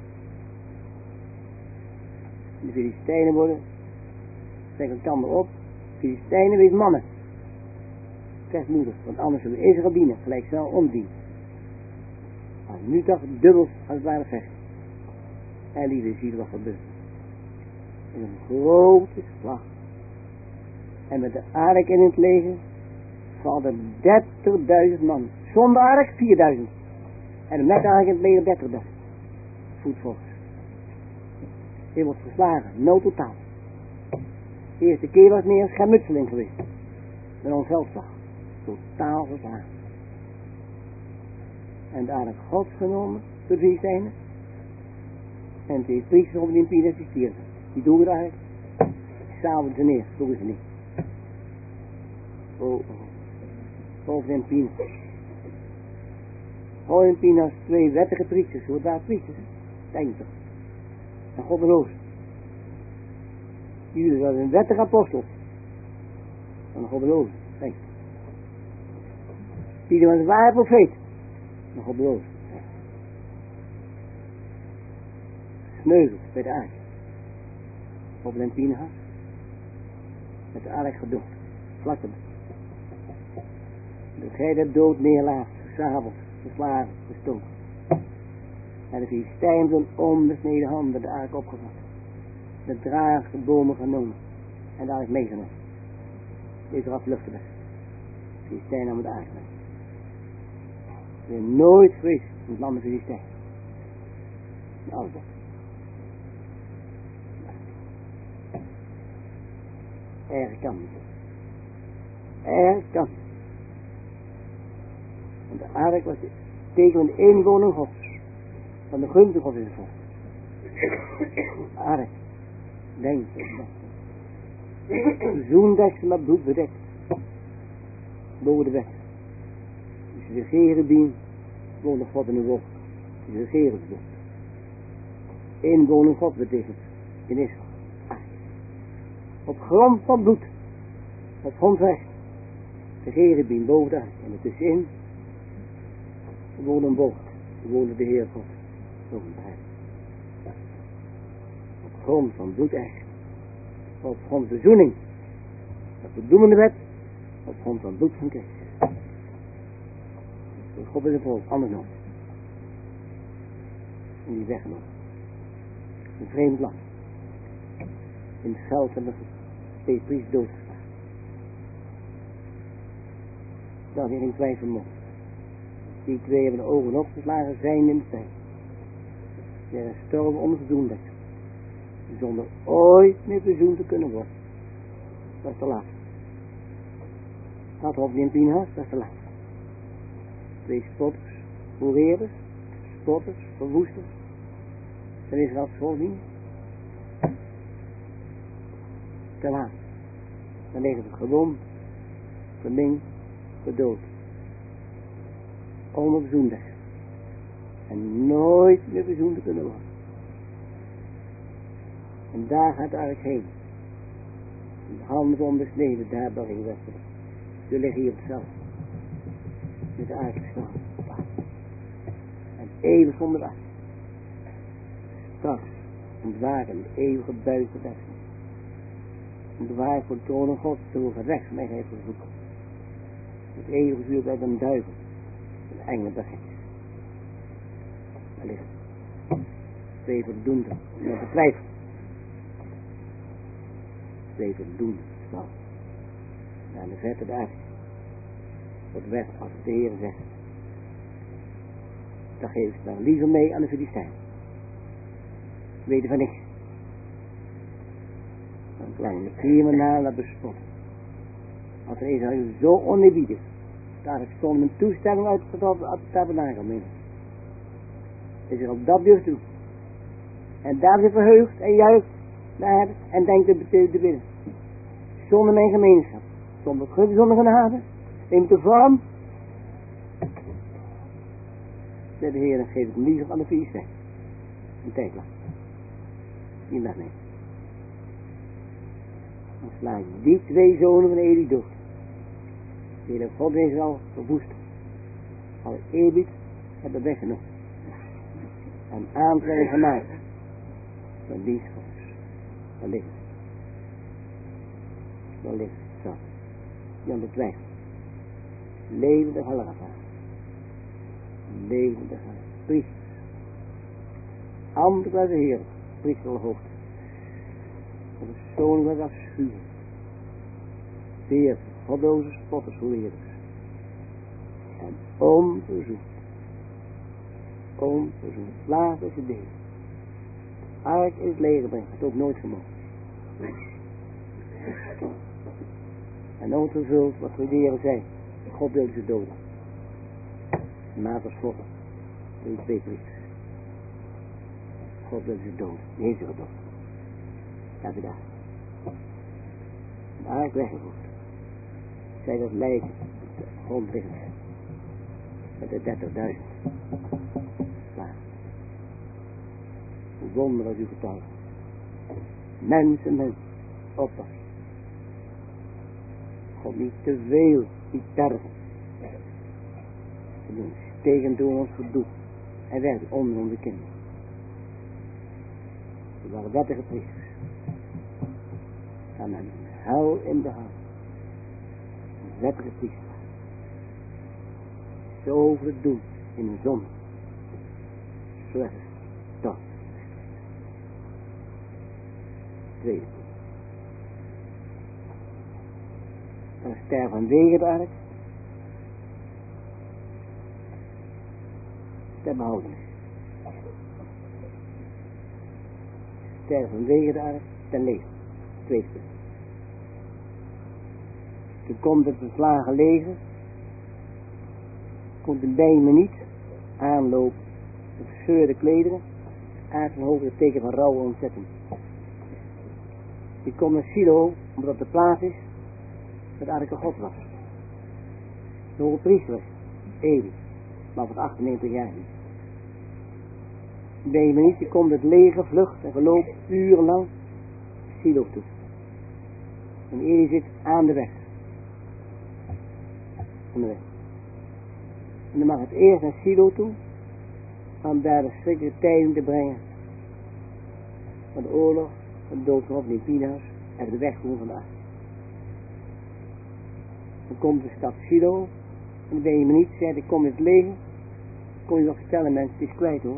Speaker 2: De Filistijnen worden, zeg ik dan maar op, Filistijnen wees mannen. Krijg moedig, want anders zullen we Israël dienen, gelijk snel omdienen. Maar nu toch dubbel als het ware vechten. En lieve, zie je wat gebeurt. In een grote slag. En met de ark in het leger vallen dertigduizend man. Zonder ark vierduizend. En met de ark in het leger dertigduizend. Voetvolgers. Hij wordt verslagen, no totaal. De eerste keer was meer een schermutseling geweest. Met ons veldslag. Totaal verslagen. En de ark Gods genomen door de Filistijnen. En twee priesters op die Pinhas die stierven. Die doen het eigenlijk. S'avonds ze neer, doen ze niet. Oh, oh. Hofni en Pinhas. Hofni en Pinhas, twee wettige priesters. Hoe daar priesters? Denk toch. En God beloofd. Jullie waren een wettige apostel. van God beloven. Kijk. Pieter was een ware profeet. Van God beloven. Sneuvelt bij de aarde. Op den Pinchas. Met de ark gedood. Vlakken. De gij der dood neerlaat. S'avonds. Geslagen. Gestoken. En de Filistijn zijn onbesneden handen de ark opgevat. De draagste bomen genomen. En daar is meegenomen. Deze had luchten weg. De Filistijn nam de ark weg. Weer nooit fris in het land de Filistijn. En alles dat. Er kan niet. Er kan niet. Want de ark was tegen de inwoning Gods. Van de gunst God in het volk. De ark. Denk je. De zoendeksel met bloed bedekt. Boven de weg. Dus de Gerubim woonde God in de wolk. Dus de Gerubim. Inwoning God betekent in Israël. Op grond van bloed. Op grondrecht. De Gerubim boven de ark. En ertussenin woonde een bocht. Woonde de Heer God. Boven de ark. Op grond van bloed echt. Op grond van verzoening. Op de doemende wet. Op grond van bloed van Christus. Dus God is een volk, anders nog. En die weggenomen. Een vreemd land. In het veld hebben twee priesters doodgeslagen. Dat is geen twijfel mogelijk. Die twee hebben de ogen opgeslagen, zijn in de pijn. Ze zijn gestorven onverzoenlijk. Zonder ooit meer verzoend te kunnen worden. Dat is te laat. Had Hofni en Pinchas, dat is te laat. Twee spotters, hoereerders, spotters, verwoesters. Dan is er als volk niet. Te laat. Dan liggen ze gewond, verminkt, gedood. Onverzoenlijk. En nooit meer verzoend te kunnen worden. En daar gaat de ark heen. De handen onbesneden, daar ben ik weg. Ze liggen hier op het veld. Met de ark gestaan. En eeuwig zonder wacht. Straks ontwaken de eeuwige buiten weg. Ontwaken voor de troon van God, zo gaat rechts mij heeft verzoeken. Het eeuwige vuur bij een duivel. Een engelen begint. Daar liggen twee verdoemden, om te twijfelen. Twee verdoemden, nou. Naar de verte de ark. Wordt weg als de Heer zegt. Dan geeft ze dan liever mee aan de Filistijn. Ze weten van niks. Een kleine criminaal naar bespot. Als er Israël zo oneerbiedig. Daar stond een toestemming uitgetrokken uit de tabernakel mee. Is er op dat durft toe. En daar zit verheugd en juicht naar en denkt te te binnen. Zonder mijn gemeenschap. Zonder gunst, zonder genade. Neemt de vorm. Zei de Heer en geef het liever aan de Filistijn. Een tijd lang. Niet meer mee. Dan sla ik die twee zonen van Eli dood. Die de God is al verwoest. Alle eerbied hebben weggenomen. En aantrekking gemaakt. Van die schoons. Daar ligt het. Daar ligt het. Zo. Jan de Twijfel. Levende Galata. Levende Galata. Priesters. Ambt was de Heer. Priester hoogte. En de zoon was afschuw. Veer. Godloze spotters leerders. En onverzoend. Onverzoend. Laat is het deel. Ark in het leger brengt. Het ook nooit gemogen. En nooit vervuld wat we leren zijn. God wilde ze doden. Maat als God. Die twee priesters. God wilde ze doden. Die heeft ze gedood. Daar daar. De ark weggevoerd. Zij dat lijkt op de grond liggen. Met de dertigduizend. Klaar. Hoe wonder als u getuigt. Mensen, mensen. Oppas. God niet te veel, niet tergen. We doen tegen door ons verdoen. Hij werkt onder onze kinderen. We waren wettige priesters. Gaan naar de hel in de hand. Een wettige priester. Zoveel doen in een zon. Slechts dat. Tweede. Dan sterven vanwege de ark. Ter behoudenis. Sterven vanwege de ark. Ten leven. Tweede punt. Toen komt het verslagen leger. Komt een bij me niet. Aanloop. De verscheurde klederen. Aard van hoofd het teken van rouw en ontzetting. Die komt naar Silo, omdat de plaats is waar de arke God was. De hoge priester, Eli, maar van achtennegentig jaar niet. Bij me niet, die komt het leger, vlucht en geloof urenlang Silo toe. En Eli zit aan de weg. Aan de weg. En dan mag het eerst naar Silo toe, om daar de schrikkelijke tijden te brengen. Van de oorlog, van de dood van Opnieuw Pina's en de wegvoering van de ark. Dan komt de stad Silo, en dan ben je me niet, zegt ik kom in het leger, kon je nog vertellen mensen, het is kwijt hoor.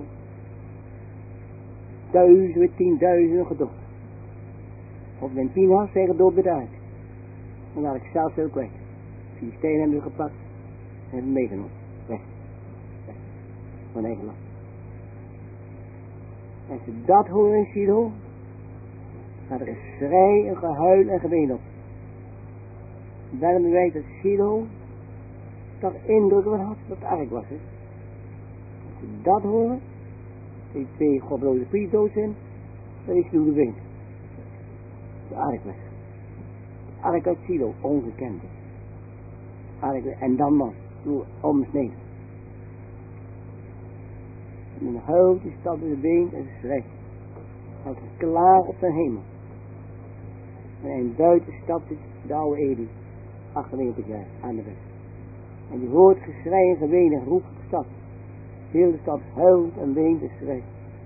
Speaker 2: Duizenden, tienduizenden gedood. Of mijn Pina's zijn gedood bij de ark. En dan had ik zelf heel kwijt. Filistijnen hebben we gepakt en hebben meegenomen. Weg. Weg. Van eigen land. En als ze dat horen in Silo, gaat er een schrei, een gehuil en geween op. Daarom bewijst dat Silo toch indruk had dat het ark was. Hè? Als ze dat horen, die twee godloze priesters dood zijn, dan is Silo de been. De ark weg. De ark uit Silo, ongekend. Ark weg. En dan man, door omsneden. En dan huilt die stad in de been en ze schrijft. Houdt het klaar op de hemel. En in buiten stad zit de oude Eli, achtennegentig jaar, aan de weg. En die hoort geschrei en geween en roept de stad. Heel de stad huilt en weent en schrijft.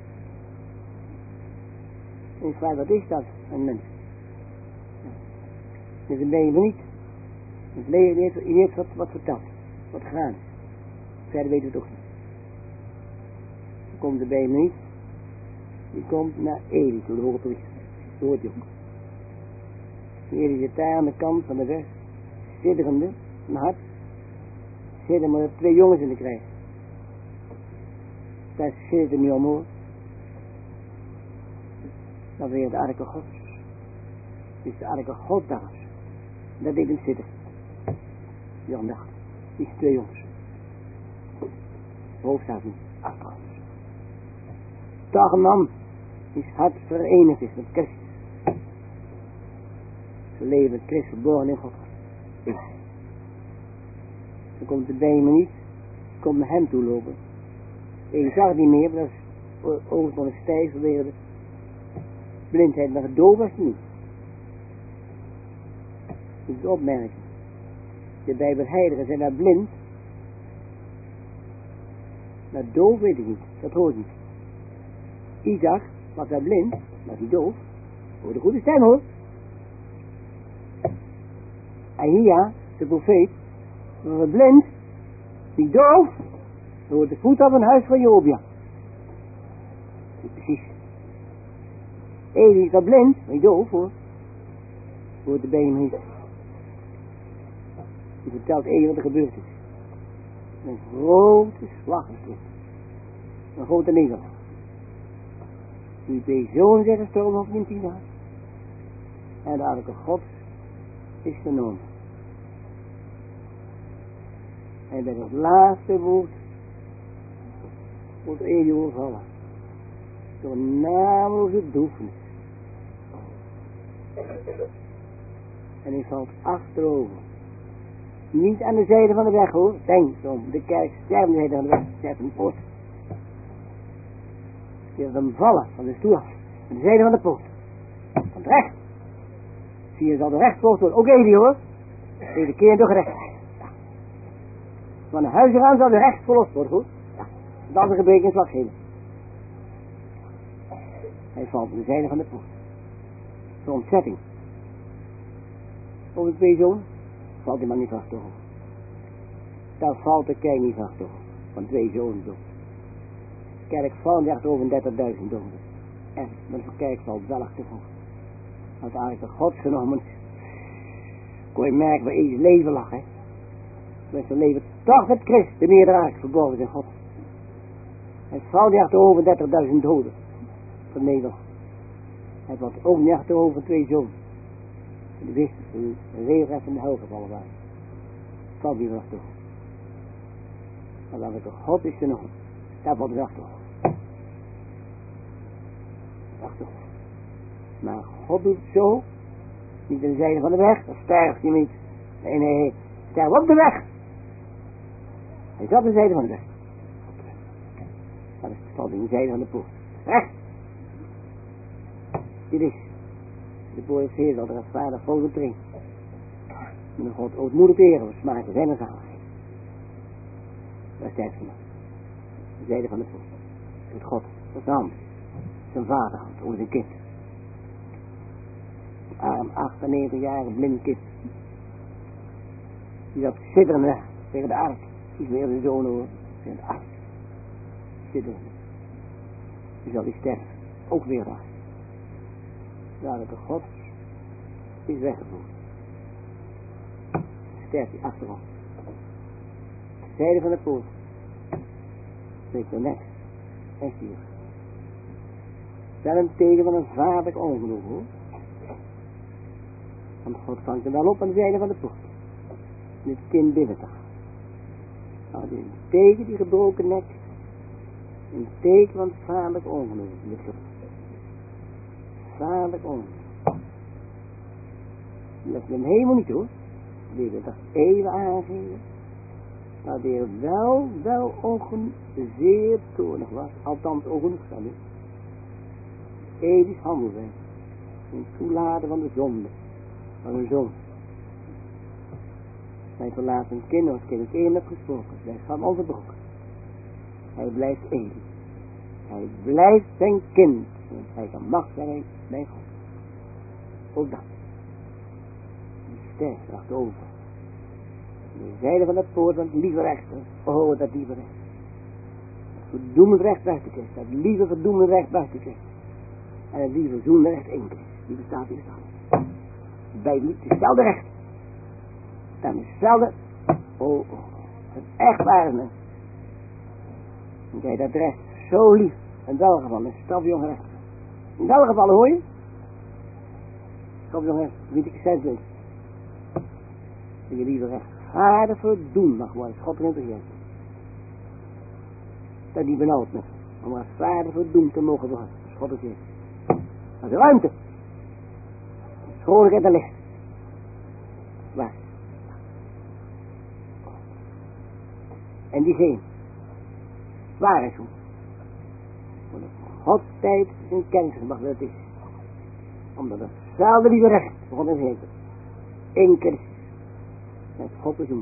Speaker 2: En ik vraag, wat is dat, een mens? Ja. Dus dan ben je me niet. Het leger heeft, heeft wat, wat verteld, wat gegaan is. Verder weten we het ook niet. Dan komt er bij me niet. Die komt naar Eli toe, de hoge priester. Dat hoort je ook. Eli zit daar aan de kant van de weg, sidderende, mijn hart. Zitten maar twee jongens in de krijg. Daar zit er niet om hoor. Dat weer de arke God. Dus de arke God daar was. Dat deed hem zitten. Jan dacht. Die twee jongens. Hoofd staat niet. Achter ons. Toch een man. Die hart verenigd is met Christus. Zijn leven met Christus verborgen in God. Is. Dan komt de bij me niet. Komt naar hem toe lopen. Ik zag het niet meer, maar dat is ogen van een stijf vanwege de blindheid, maar doof was hij niet. Je moet opmerken. De Bijbelheiligen zijn daar blind. Maar doof weet ik niet, dat hoort niet. Isaac was daar blind, maar die doof. Hoort een goede stem hoor. Ahia, de profeet, was blind, die doof. Door de voet af een huis van Jobia. Precies. Eli is dat blind, maar niet doof hoor. Door de been niet. Die vertelt Eli wat er gebeurd is. Een grote slag is dit. Een grote nederlaag. Die twee zonen zijn gestorven op tien jaar. En de arke God is genomen. En bij het laatste woord wordt Eli overvallen. Door nameloze droefenis. En hij valt achterover. Niet aan de zijde van de weg hoor. Denk om de kerk sterven zijde van de weg. Zet hem voort. Je hebt hem vallen van de stoel af. Aan de zijde van de poort. Van het recht. Zie je zal de rechtspoort worden. Ook Eli hoor. Tweede keer door gerechtigheid. Ja. Van de huizen aan zal de recht verlost worden, goed? Ja. Dat is een gebreken in zwakheden. Hij valt op de zijde van de poort. Voor ontzetting. Over twee zonen valt hij maar niet vast over. Daar valt de kerk niet vast over. Van twee zonen dood. De kerk valt echt over dertigduizend doden. En maar de kerk valt wel achtervoor. Want eigenlijk de godsgenomen kon je merken waar Jezus leven lag, hè. Met zijn leven toch met Christus, de meerderheid verborgen in God. Hij valt niet achterover dertigduizend doden. Van Nederland. Hij valt ook niet achterover twee zonen. De wist de regelrecht in de hel gevallen waren. Valt niet achterover. Maar dan de God is genomen. Daar valt hij achterover. Achterover. Maar God doet het zo. Niet aan de zijde van de weg. Dan sterft hij niet. Nee, nee, nee. Sterft op de weg. Hij zat aan de zijde van de weg. Maar het valt in de zijde van de poort. Recht. Dit is. De boer heeft heel dat rechtvaardig volgens drinkt. En de God ootmoedig eren. Smaken zijn en zaligheid. Daar sterft hij nog. De zijde van de poort. Doet God. Dat is de hand. Zijn vaderhand. Over zijn kind. Arm achtennegentig jaar blind kind. Die zat zitterende tegen de ark. Die is weer de zoon hoor. Tegen de ark. Zitterende. Die zal die sterven. Ook weer daar. Dadelijk de God is weggevoerd. Sterft hij achterom. Zijde van de poort. Steekt er net. En stierf. Daarentegen van een vaderlijk ongeloof hoor. Want God vangt hem wel op aan de zijde van de poort. En het kind binnen te gaan. Nou, dit is een teken die gebroken nek. Een teken van vaderlijk ongeloof. In dit geval. Vaderlijk ongeloof. Dat is hem helemaal niet hoor. Die wil dat even aangeven. Dat hij wel, wel ongen zeer toornig was. Althans ongelukkig van hem. Eeuwig handel zijn. In het toelaten van de zonde. Van een zoon. Hij verlaat zijn kind als kind het een heb gesproken. Hij is van onverbroken. Hij blijft eeuwig. Hij blijft zijn kind. En hij kan macht zijn bij God. Ook dat. Die sterft achterover. De zijde van de poort van het lieve rechter. Oh, dat lieve recht. Dat verdoemend recht buiten Christus. Dat lieve verdoemend recht buiten Christus. En het lieve verzoende recht in Christus. Die bestaat in de stad. Bij niet hetzelfde recht. Dan hetzelfde. Oh, oh. Het echt ware mens. En jij dat recht zo lief. In welk geval een strafjonge recht. In welk geval hoor je? Strafjonge recht. Weet ik zelf niet. Dat je liever rechtvaardig verdoen mag worden. God geïnteresseerd. Dat die benauwd met. Om rechtvaardig verdoen te mogen worden. God is hier. Dat is de ruimte. Schoonlijkheid en licht. Waar? En diegene. Waar is hoe? Voor de godstijd in kennis mag dat het is. Omdat hetzelfde lieve recht. God is heet. In Christus. Met God bezoend.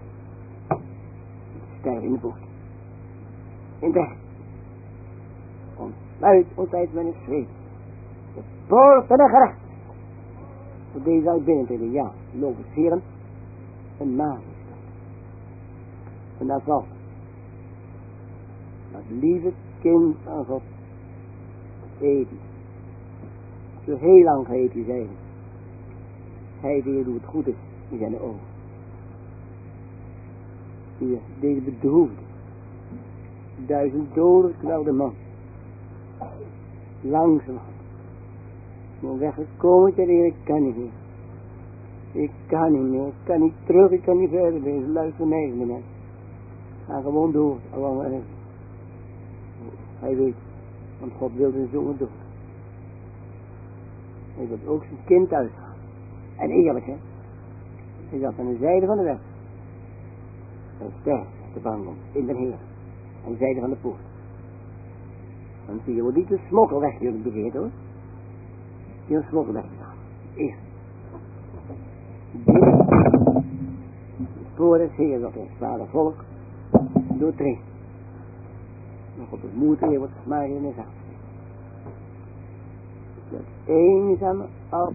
Speaker 2: Sterven in de poort. In het recht. Ontsluit altijd met een schreef. De poort en de gerecht. Voor deze zou ik binnentreden, ja, loven heren en majesteit. En dat valt. Dat lieve kind van God. Eeuwig. Zo heel lang heet hij zijn. Hij weet hoe het goed is in zijn ogen. Hier, deze bedroefde. Duizend doden kwelde man. Langzaam. Maar weggekomen te leren, ik kan niet meer. Ik kan niet meer, ik kan niet terug, ik kan niet verder deze. Luister mij, meneer. Ga gewoon door, allang even. Hij weet, want God wil zijn zoon door. Hij wil ook zijn kind uitgaan. En eerlijk, hè. Hij zat aan de zijde van de weg. Hij sterft te wandelen in de Heer. Aan de zijde van de poort. Dan zie je wel niet de smokkelweg die jullie begeert, hoor. Die een smokkelweg gaan. Eerst. Dit voor het Heer dat ons vader volk doortreedt. Nog op het moed weer wordt gesmaakt in de zaal. Dat eenzaam al.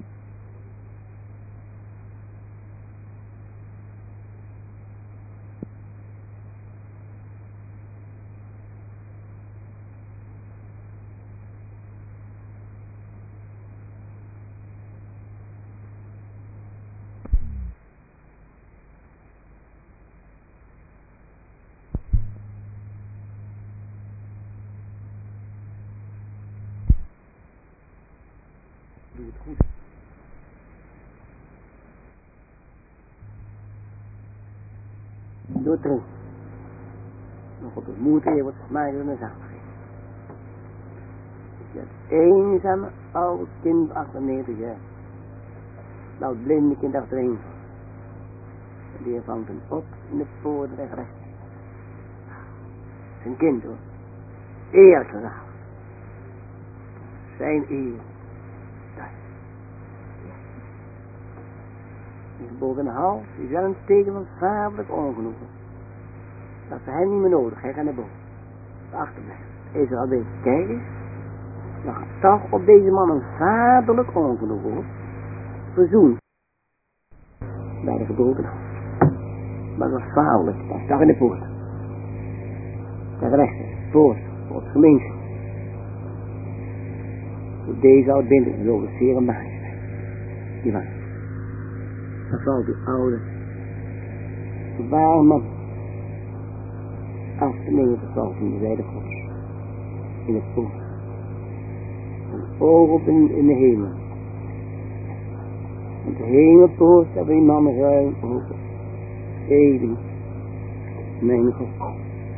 Speaker 2: Doe het goed. Doe terug. Nog op het moed weer wordt gesmaakt in de zaal. Dat eenzame oude kind achtennegentig jaar. Nou, het blinde kind achterin. En die vangt hem op in de poortweg recht. Zijn kind hoor. Eerlijk gedaan. Zijn eer. Die gebogen hals is wel een teken van vaderlijk ongenoegen. Dat is hem niet meer nodig, hij gaat naar boven. Achterblijven. Is er alweer, kijk eens. Dan gaat toch op deze man een vaderlijk ongenoegen hoor. Verzoen. Bij de gebogen hals. Maar dat was vaderlijk, daar staat in de poort. Naar de rechter, poort, voor het gemeenschap. Voor deze oud binnen, en over zeer een baas. Die was. Dan valt die oude, waar man, af te nemen valt van de zijde gods, in het poort, een oog op in, in de hemel. Want de hemelpoort hebben die mannen ruim open. Edi, mijn God.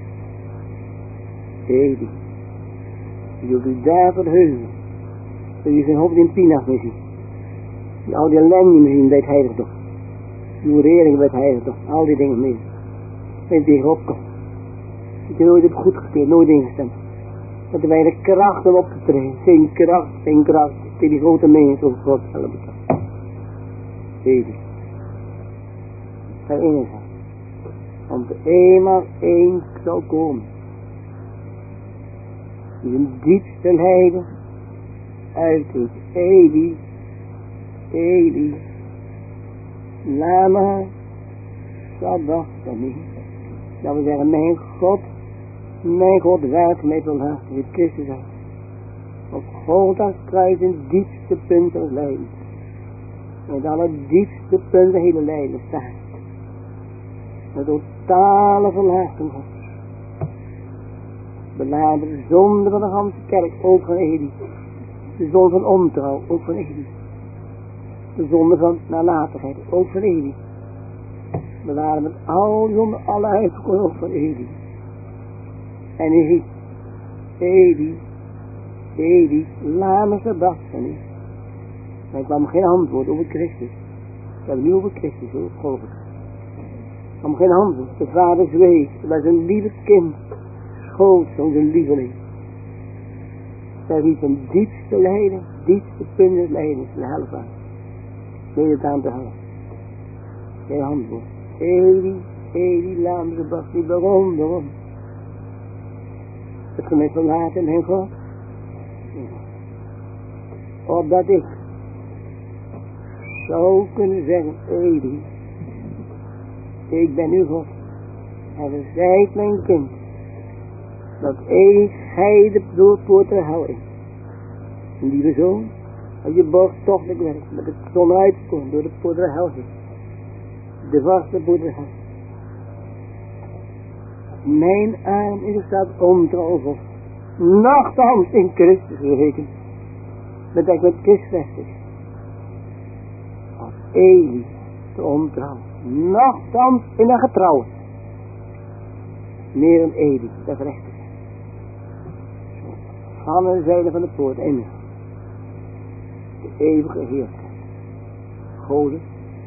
Speaker 2: Edi, je zult u daar verheugen, dat je zijn hoofd in Pinach mee ziet. Die oude ellende mee zien bij het heiligdom. Die rering bij het heiligdom, al die dingen mee. En tegen opkomt. Dat je nooit hebt goed gekeerd, nooit ingestemd. Dat wij de kracht hebben op te treden. Geen kracht, geen kracht. Tegen die grote menigte over God zelf betaald. Edi. Herinner zich. Want de eenmaal één zal komen. Die een diepste lijden uitdoet. Edi. Edi. Lama sabachthani. Dat we zeggen, mijn God, mijn God werkt mij tot hart, wie Christus is. Op Golgotha kruis in het diepste punt van het lijden. Met alle diepste punten hele lijden staat. De totale verlaating Gods. Beladen de zonde van de ganse kerk, ook van Edi. De zonde van ontrouw, ook van Edi. De zonde van nalatigheid, ook van Edi. Beladen met al zonde, alle uitverkoren, ook van Edi. En u ziet, Edi, Edi, lame sabachthani. Maar er kwam geen antwoord over Christus. We hebben niet over Christus, over Golgotha. Er kwam geen antwoord. De vader zweeg, er was een lieve kind. Schoot zo'n zijn lieveling. Daar riep een diepste lijden, diepste punt des lijdens, de helft aan. Neem het aan te halen. Geen antwoord. Eli, Eli, lame sabachthani, waarom, waarom? Het gemis van laten, mijn God. Opdat ik zou kunnen zeggen, Eli, ik ben uw God. En gij zijt mijn kind. Dat ik gij de doorpoort der hel in. En lieve zoon, als je borgtochtelijk werkt, met de zon uitkomt door de poort der hel heen. De vaste poort der hel. Mijn arm is staat ontrouw God. Nochtans in Christus gerekend. Met dat ik met Christus recht is. Als Eli te ontrouw. Nochtans in een getrouw. Meer een Eli, dat recht is. Van de zijde van de poort in. De eeuwige heerlijkheid. Goden.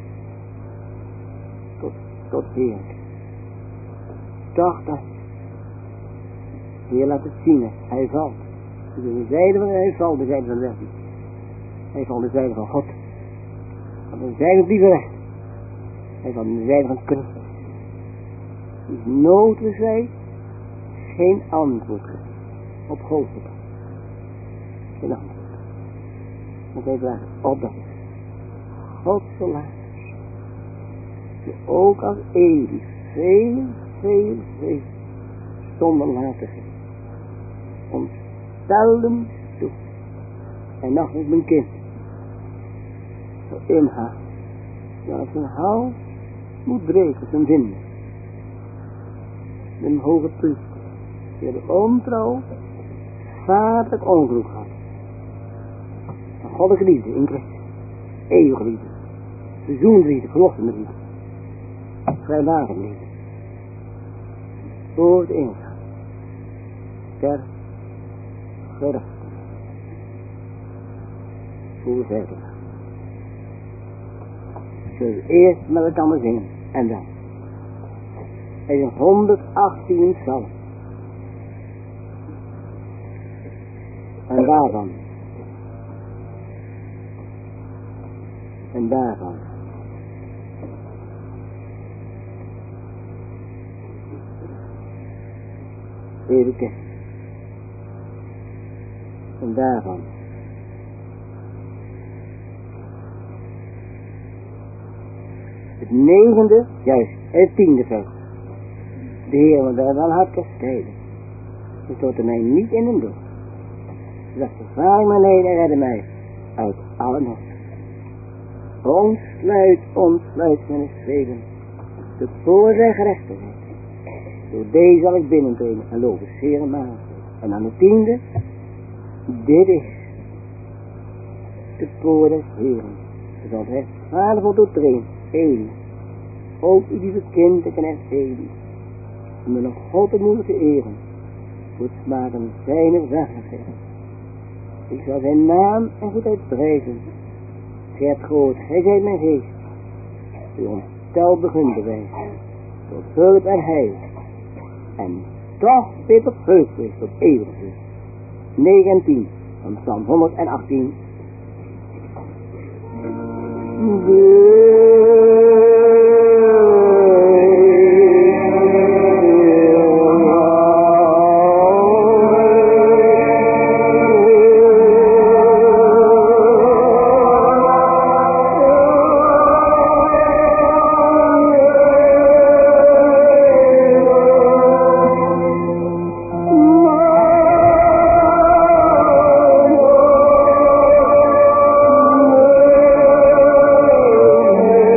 Speaker 2: Tot, tot heerlijkheid. Toch dat. Heer laat het zien, hij valt. Dus de zijde van hij valt, de zijde van de werking. Hij valt de zijde van God. Van de zijde op die recht. Hij valt de zijde van Christus. is noodbezwijs geen antwoord op Golgotha. Geen antwoord. Want hij vraagt opdat God zo laat je ook als Eli veel, veel, veel stonden laten geven. Ontstel hem toe. En nog eens mijn kind. Zo inhaal. Dat zijn hou moet breken, zijn vinden. De hoge priester. Die de ontrouw vaderlijk ongeluk had. Van goddelijke liefde in Christus. Eeuwige liefde. Verzoenliefde, verlossende liefde. Vrijwillige liefde. Voor het ingaan. Ter gerechtigheid. Voor verder. Zullen we eerst met elkaar zingen. En dan. Er is honderdachttien psalm. En daarvan. En daarvan. Even kijken. En daarvan. Het negende, juist, het tiende vers. De Heer, want hij wel had gestreden. Ze stoten mij niet in een dood. Ze dacht, vervaar mijn heen en redde mij uit alle nood. Ontsluit, ontsluit mijn vreden. De poort der gerechtigheid. Door deze zal ik binnentreden en lopen zeer en maag. En aan het tiende, dit is de poort des Heeren. Ze zal het rechtvaardig doortreden. Eli, ook u die bekend en knecht Eli, om de God te moeten eren, voor het smaken zijner zaligheid. Ik zal zijn naam en goedheid prijzen. Gij hebt groot, hij zijt mijn geest, die ontel begun bewijst, tot hulp en heil, en toch dit op vreugde is, tot eeuwig is. negen en tien van Psalm honderdachttien.
Speaker 3: Oh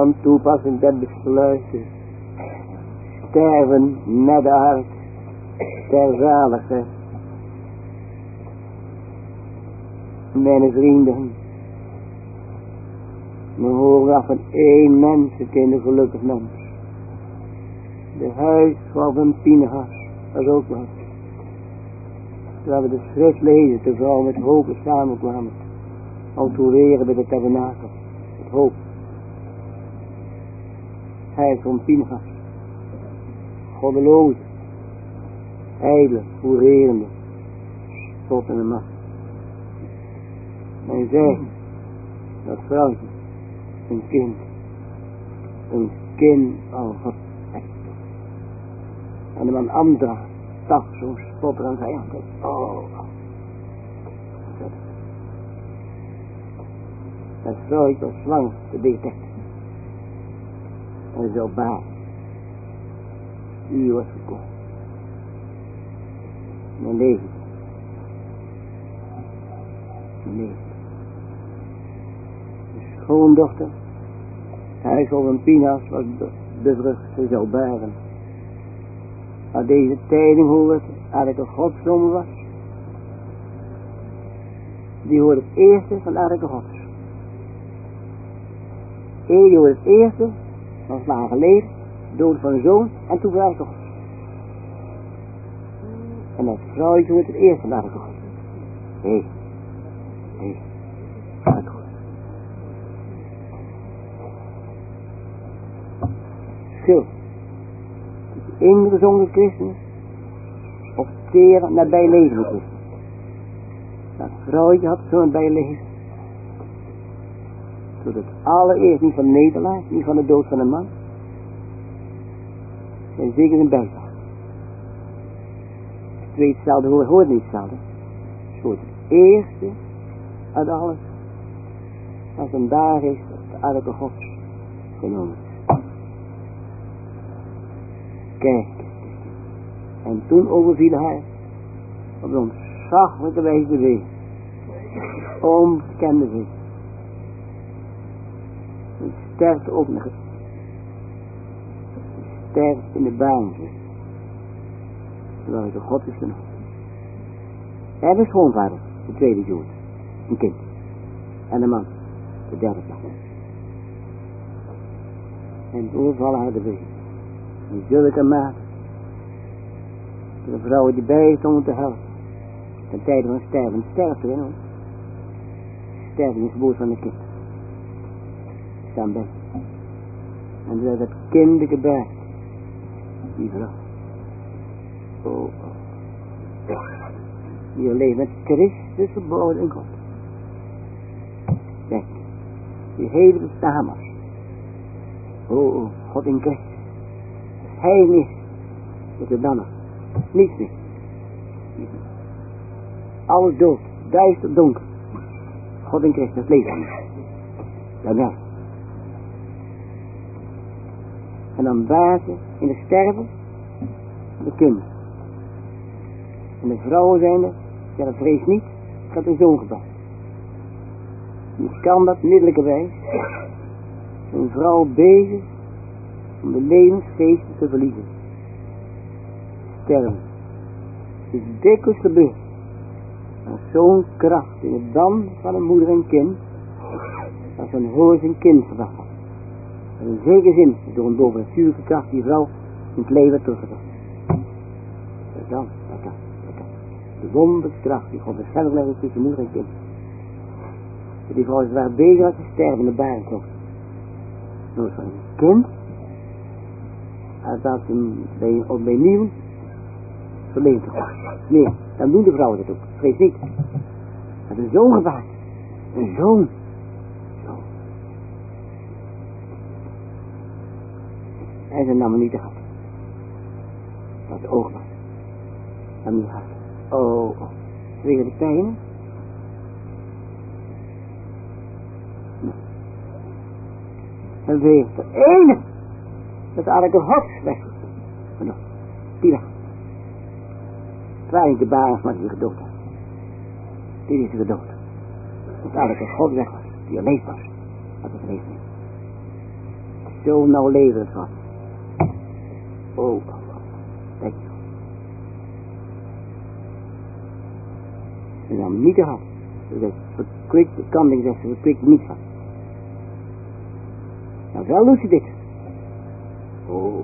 Speaker 2: van toepassing der besluiten. Sterven met de ark ter zalige. Mijn vrienden, we horen af van één mensenkind, gelukkig mens. De huisvrouw van Pinchas, dat is ook wat. Terwijl we de schrift lezen, de vrouw met hopen samenkwamen, al toereren bij de tabernakel, het hoop. Hij van Pinchas, goddeloze, ijdele, hoererende, spottende man. En zij, dat vrouwtje, een kind, een kind al God. En de man Andra zag zo'n spotter aan zijn hand. Oh. Dat vrouwtje was zwanger, te bedekt. En zo baar. Die was gekomen. Mijn leven. Mijn leven. De schoondochter, huisvrouw van Pinchas, was bevrucht, ze zou baren. Als deze tijding hoort, als ik een godszoon was, die hoort het eerste van Arke Gods. Die hoort het eerste van slagen geleden, dood van een zoon en toen van Arke Gods. En dat vrouwtje hoort het eerste van Arke Gods. Hé, hé, Arke Gods. Schil. Ingezongen christenen of zeer nabijlevende christenen. Dat vrouwtje had zo'n bijleven. Zodat allereerst niet van nederlaag, niet van de dood van een man. En zeker een bijzag. Het tweede hetzelfde hoort, hoort niet hetzelfde. Het wordt het eerste uit alles. Als een daar is, de Arke Gods genomen. Kijk, en toen overviel hij op zo'n zachtelijke wijze beweging, onbekende weg. En sterfte ook nog eens. Sterft in de baan, terwijl hij de God is genoemd. Hij heeft een schoonvader, de tweede Jood, een kind, en een man, de derde plaats. En toen vallen hij de weg. In zulke mate, de vrouwen die bij stonden te helpen, ten tijde van sterven, sterfte in ons, sterven in het geboorte van een kind, staan bij. En toen werd het kind gebergd, die vrouw. Oh, oh. Die alleen met Christus geboren in God. Kijk, die hele bestaan was. Oh, oh, God in Christus. Hij niet, dat is dan nog. Niets meer. Alles dood, duister, donker. God in Christus leeft aan. Dan wel. En dan bazen in de sterven de kinderen. En de vrouwen zijn er, ja dat vrees niet, ik had een zoon gebracht. Je kan dat middelijkerwijs een vrouw bezig om de levensgeest te verliezen. Sterven. Het is dikwijls gebeurd. Als zo'n kracht in het band van een moeder en kind, als een hoor zijn kind gebracht had. En in zekere zin, door een bovennatuurlijke kracht, die vrouw in het leven teruggebracht. Dat kan, dat kan, dat kan. De wonderkracht die God beschermd legt tussen moeder en kind. Die vrouw is waar bezig als ze sterven in de baartocht. Door van een kind, als dat hem bij, of bij nieuw verleend wordt. Nee, dan doen de vrouwen dat ook. Vrees niet. Dat is een zoon gebaard. Een zoon. Zoon. En ze namen niet te gehad. Dat de oog was. Dan niet gehad. Oh, oh. Weer de pijn. Nou. En weer de ene. Dat Arke Gods weg. Nou, die weg. Het waren niet de baas, maar die gedood was. Die is gedood. Dat Arke God weg was. Die alleen was. Dat het leeft niet. zo nou levend was. Oh, kijk zo. En dan niet gehad. Dat verkwikt, de kanding zegt ze verkwikt niet van. Nou, wel doet ze dit. Oh.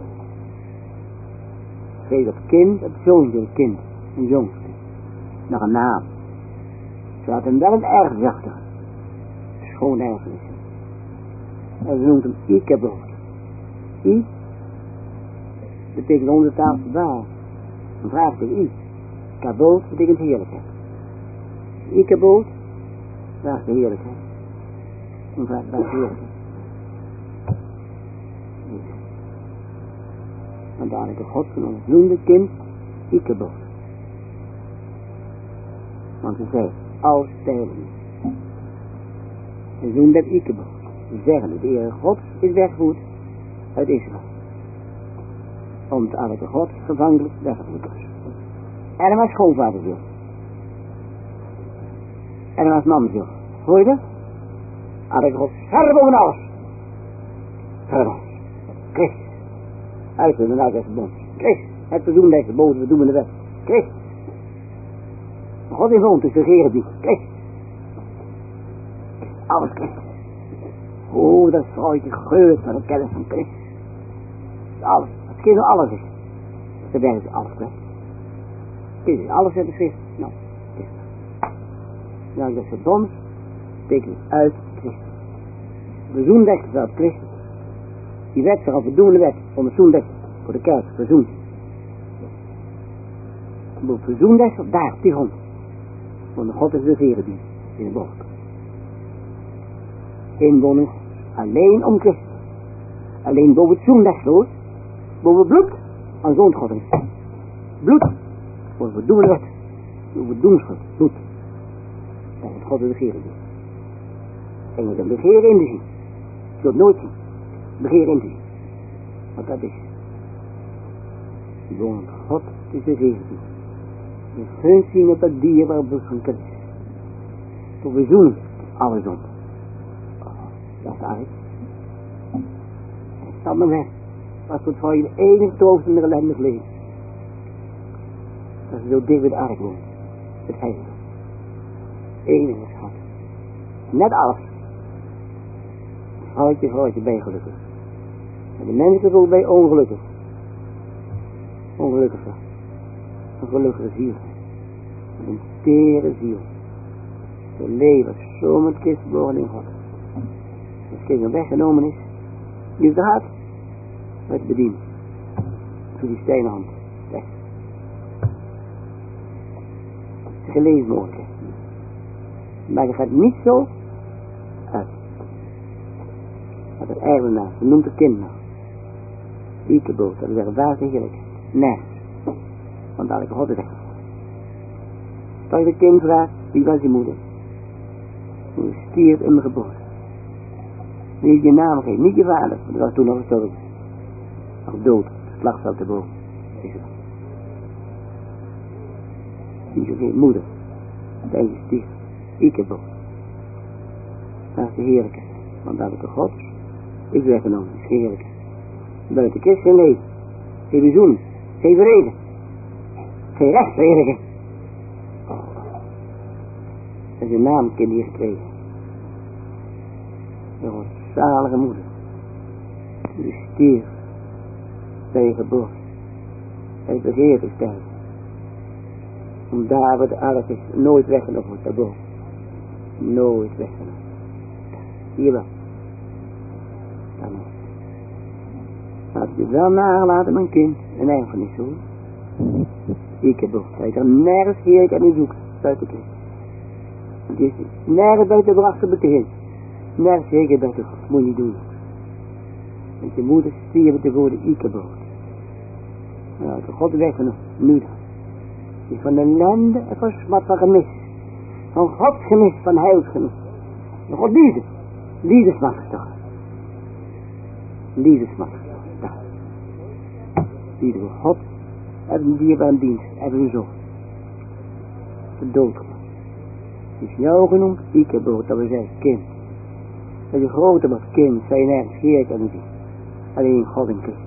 Speaker 2: Geef dat kind, dat zoontje, dat kind, een jongste, nog een naam. Ze had hem wel een erfzachtige, schoon erfenis. En ze noemt hem Ichabod. I betekent onder taal waar. Dan vraagt hij I. Kabod betekent heerlijkheid. Ichabod vraagt de heerlijkheid. En vraagt waar de heerlijkheid. Want daar de God van ons noemde kind Ichabod. Want ze zei, al stijlen. En noemde het Ichabod. Ze zeggen, de Heere God is weggevoerd uit Israël. Omdat alle de God gevangenlijk weggevoerd was. En er was schoonvaderzil. En er was mamzil. Hoor je dat? Alle de God verder boven alles. Verder alles. Christus. Uit en uit het verbond. Christus. Het verzoen lijkt de boze verdoemende wet. Christus. God in woont tussen regeren die. Christus. Alles Christus. Oh, dat vrouwtje geurt van de kennis van Christus. Alles. Het kind alles is. Dan werkt het alles kwijt. Dit is alles in de schrift. Nou, Christus. Nou, dat verbond betekent uit Christus. Verzoen lijkt het uit Christus. Die wet zal verdoemende wet van de zoendek voor de kerk verzoend. De verzoendek daar op die grond. Want de God is de verendienst in de borst. Inwoning alleen om Christus. Alleen boven het zoendek hoor. Boven bloed aan zo'n God. Bloed voor de verdoemende wet. Boven het doemschot. Bloed. Dat is God is de verendienst. En je moet hem begeren in te zien. Je zult nooit zien. Begeer in te zien. Wat dat is. Want God is de vereniging. De functie op het dierbaar bloed van Christus. Tot verzoening alle zonde. Oh, dat is eigenlijk. Het staat nog weg. Wat voor voor je de enige troost in de ellendig leven. Dat is zo dicht bij de ark woont. Het heilige. Enige schat. Net alles. Vrouwtje, vrouwtje, ben je gelukkig. En de mensen ook bij ongelukkig. Ongelukkige. Een gelukkige ziel. Een tere ziel. De leven zo met kist geboren in God. Als het kind weggenomen is, die is de hart. Werd bediend. Voor die stenen hand. Weg. Het is gelezen mogelijk. Maar het gaat niet zo uit. Wat het eigen naam, ze noemt het kind nou. Ichabod, dat is zeggen, waar is de heerlijkheid? Nergens. Want daar is God is weg. Als je de kind vraagt, wie was je moeder? Hoe stierf in mijn geboorte? Niet je naam geven, niet je vader, want dat was toen nog gestorven. Nog dood, slagveld te boven. Niet zo geen moeder. Dat is stierf. Ichabod. Daar is de heerlijkheid. Want daar is de God is weggenomen, is geen heerlijkheid. Dan is de Christus geen leven, geen bezoen, geen vrede, geen rechtvrede. Oh. Dat is een naamkind hier gekregen. Door een zalige moeder. Die stierf bij je geboorte. Hij begeert is thuis. Om daar waar de ark is nooit weggenomen wordt daarboven. Nooit weggenomen. Hier wel. Dan nooit. Had je wel nagelaten, mijn kind, een erfenis hoor. Ichabod, hij kan nergens heerlijk aan zoeken, buiten Christus. Het is nergens buiten brachten betekent. Nergens heerlijk buiten God, moet je niet doen. Want je moeder stierf te worden Ichabod. Nou, de God weggenomen, nu dan. Het is van ellende en van smat, van gemis. Van God gemis, van heilsgemis. De God liefde, liefdesmacht gestoken. Liefdesmacht. Die door God hebben een dierbare dienst, hebben we zo. De dood gemaakt. Het is jou genoemd, Ichabod, dat we zeggen, kind. Dat je groter wordt, kind, zij nergens heerlijk aan zien. Alleen God in Christus.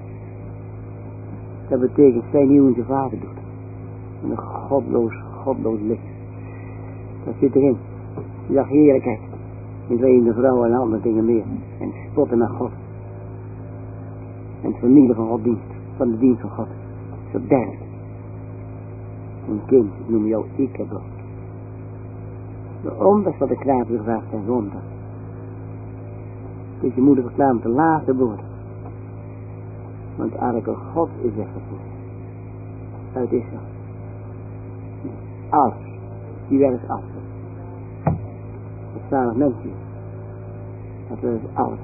Speaker 2: Dat betekent zijn nieuw in zijn vader doet. En een godloos, godloos licht. Dat zit erin. Je zag heerlijkheid. In vreemde vrouwen en andere dingen meer. En spotten naar God. En het vernielen van God dienst. Van de dienst van God. Zo duidelijk. Een kind, ik noem jou Ikebod. Waarom? Dat is wat de knaap weer vraagt en zondag. Dus je moeder verklaart de laatste woorden. Want de arke God is weggevoerd. Uit Israël. Alles. Die werd is alles. Het zalig mensje. Dat wil dus alles.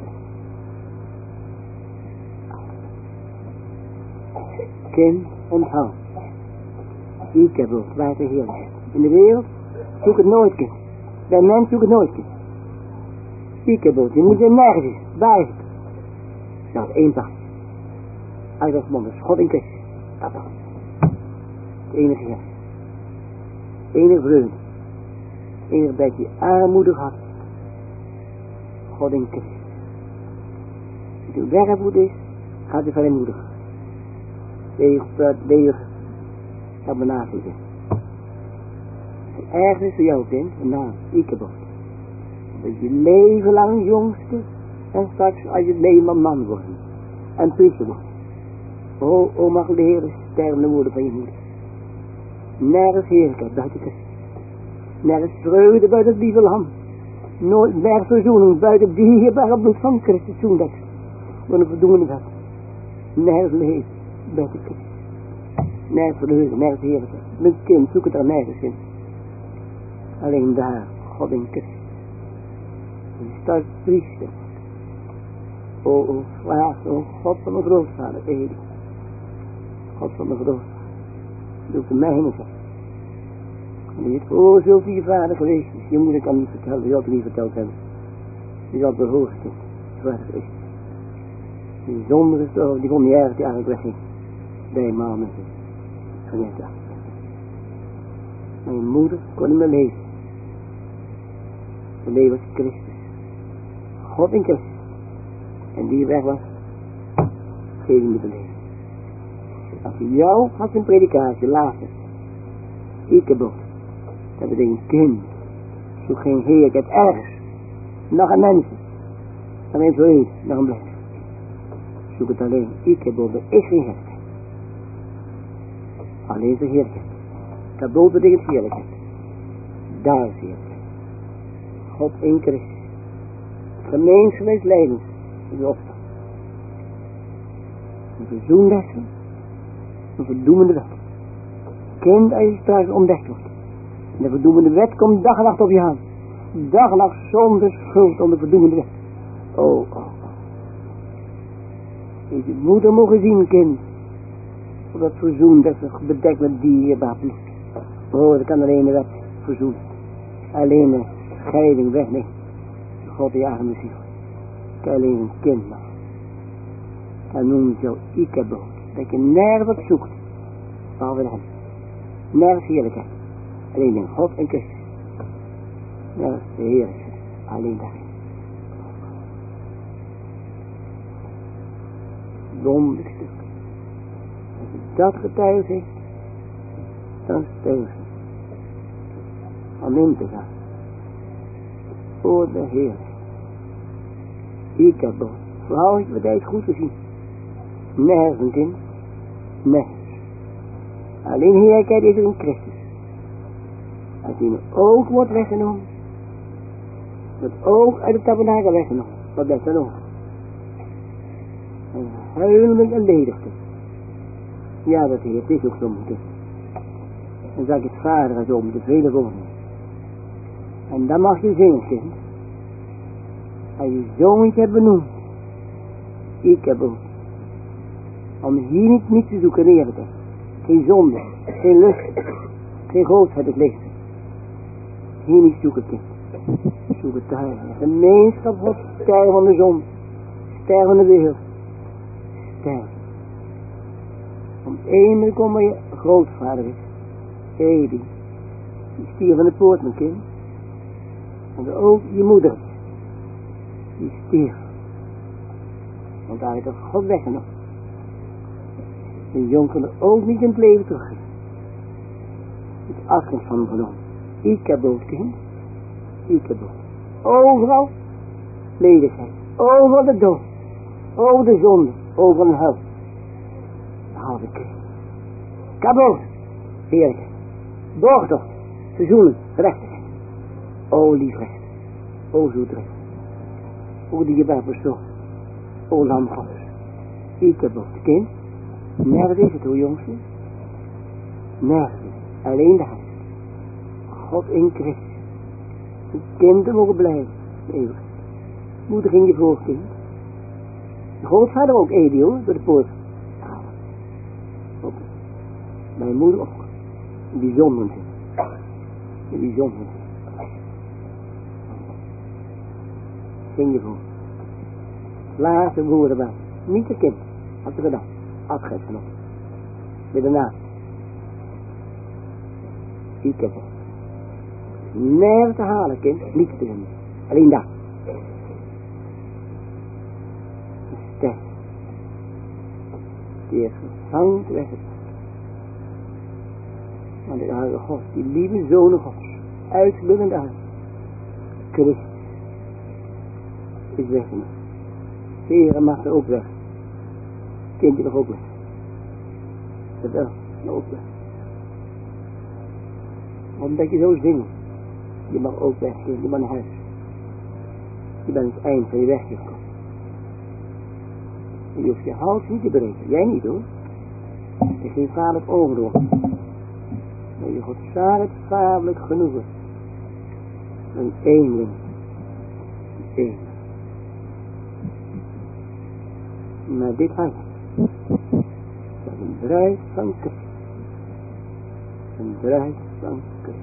Speaker 2: Kind, onthoud. Ik heb ook waar de heerlijkheid. In de wereld zoek het nooit kind. Bij mens zoek het nooit kind. Ik heb ook. Je moet er nergens is. Waar is het? Dat is één dag. Uit ons mond is God in Christus. Dat is het enige heer. Enige vreugde. Enige dat je armoedig had. God in Christus. Als je werkvoet is, gaat je vrijmoedig. Weeg, weeg, dat benaast je. En ergens voor jou kind, een naam, Ikebod. Dat je leven lang jongste en straks als je leven maar man wordt. En priester wordt. O, o mag leren stervende woorden van je moeder. Nergens heerlijkheid buiten Christus. Nergens vreugde buiten het lieve lam. Nooit nergens verzoening buiten het dierbare bloed van Christus toen dat voor een verdoemende wet. Nergens leven buiten Christus. Nergens vreugde, nergens heerlijkheid. Mijn kind, zoek het er nergens in. Alleen daar, God in Christus. Je staat priester. O, o, vraag, o, God van mijn grootvader, Eli. God van mijn grootvader. Doe de mijne zijn. En die is o zo voor je vader geweest is. Je moeder kan niet vertellen, je had het niet verteld hebben. Je had behoord kind. Zwaar is. Die zonde is toch, die kon niet erg die eigenlijk wegging. Bij mannen. En jij dacht. Mijn moeder kon niet meer leven. Ze leven was Christus. God in Christus. En die weg was. Geef hem te leven. Als je jou had zijn predikatie later. Ikebod. Dat betekent kind. Zoek geen heerlijkheid ergens. Nog een mensen. Nog een vreugde. Nog een blijf. Zoek het alleen. Ikebod. Er is geen heerlijkheid. Alleen de heerlijkheid. Kabod betekent heerlijkheid. Daar is heerlijkheid. God in Christus. Gemeenschappelijk leiding. In de opstand. Een verzoenlessen. Een verdoemende wet. Kind als je straks ontdekt wordt. En de verdoemende wet komt dag en nacht op je aan. Dag en nacht zonder schuld om de verdoemende wet. Oh, oh, oh. Heeft je moeder mogen zien, kind. Voor dat verzoen dat ze bedekt met dierbaar bloed. Oh, dat kan alleen de wet verzoenen. Alleen de scheiding wegnemen. God die arme ziel. Kan alleen een kind maken. Dan noemen ze jou Ikebod. Dat je nergens wat zoekt. Behalve hem. Nergens heerlijkheid. Alleen in God en Christus. Nergens de heerlijkheid. Alleen daarin. Wonderlijk stuk. Als je dat getuigd heeft, dan steun ze. Om in te gaan. Voor de Heer. Ikebod. Vrouw heeft wat hij goed gezien. Nergens een kind. Nergens. Alleen heerlijkheid is er in Christus. Als die een oog wordt weggenomen. Het oog uit de tabernakel weggenomen. Wat blijft dan over? En huilend en ledigte. Ja, dat heeft is ook zo moeten. Dan zag ik het vader zo met de vele woorden. En dan mag je zingen, kind. Als je zoontje hebt benoemd. Ik heb ook. Om hier niet, niet te zoeken neer te. Geen zonde, geen lust, geen grootheid het leven. Hier niet zoeken, kind. Zoek het daar. Gemeenschap wordt ster van de zon. Ster van de wereld. Ster. Om één kom waar je grootvader is. Eli. Die stier van de poort, mijn kind. En ook je moeder. Die stier. Want daar heeft er God weggenomen. Een jong kan er ook niet in het leven teruggeven. Het is afstand van hem genomen. Ik heb dood, kind. Ik heb dood. Overal ledigheid. Overal de dood. Over de zonde. Over een hel. Behalve Christus. Kaboot. Heerlijkheid. Borgtocht. Verzoening. Gerechtigheid. O lief recht. O zoet recht. O dierbaar persoon. O lam Gods. Ik heb dood, kind. Nergens is het, hoor jongste. Nergens. Alleen de Heilige. God in Christus. Een kind te mogen blijven. Eeuwig. Moeder ging je voor, kind. De grootvader ook, Edi, hoor, door de poort. Ja, ook. Mijn moeder ook. Een bijzonder zin. Een bijzonder zin. Ging je voor. Laatste woorden wel. Niet de kind. Had ze gedaan. Afscheid genomen. Met de naam. Ik heb het. Nergens te halen, kind. Niets te vinden. Alleen daar. De ster. Die heeft gehangt weg. Maar de Heilige God, die lieve Zoon Gods, uitbillend uit. Christus is weggenomen. De Heere mag er ook weg. Kindje mag ook weg. Dat wel, ook weg. Omdat je zo zingt. Je mag ook weg, kind. Je mag naar huis. Je bent het eind van je weg gekomen. En je hoeft je hals niet te breken. Jij niet, hoor. Je is geen vaderlijk ongeloof. Maar je godzalig vaderlijk genoegen. Een eenling. Een eenling. Maar dit hart. Dat is een bruid van Christus. Een bruid van Christus.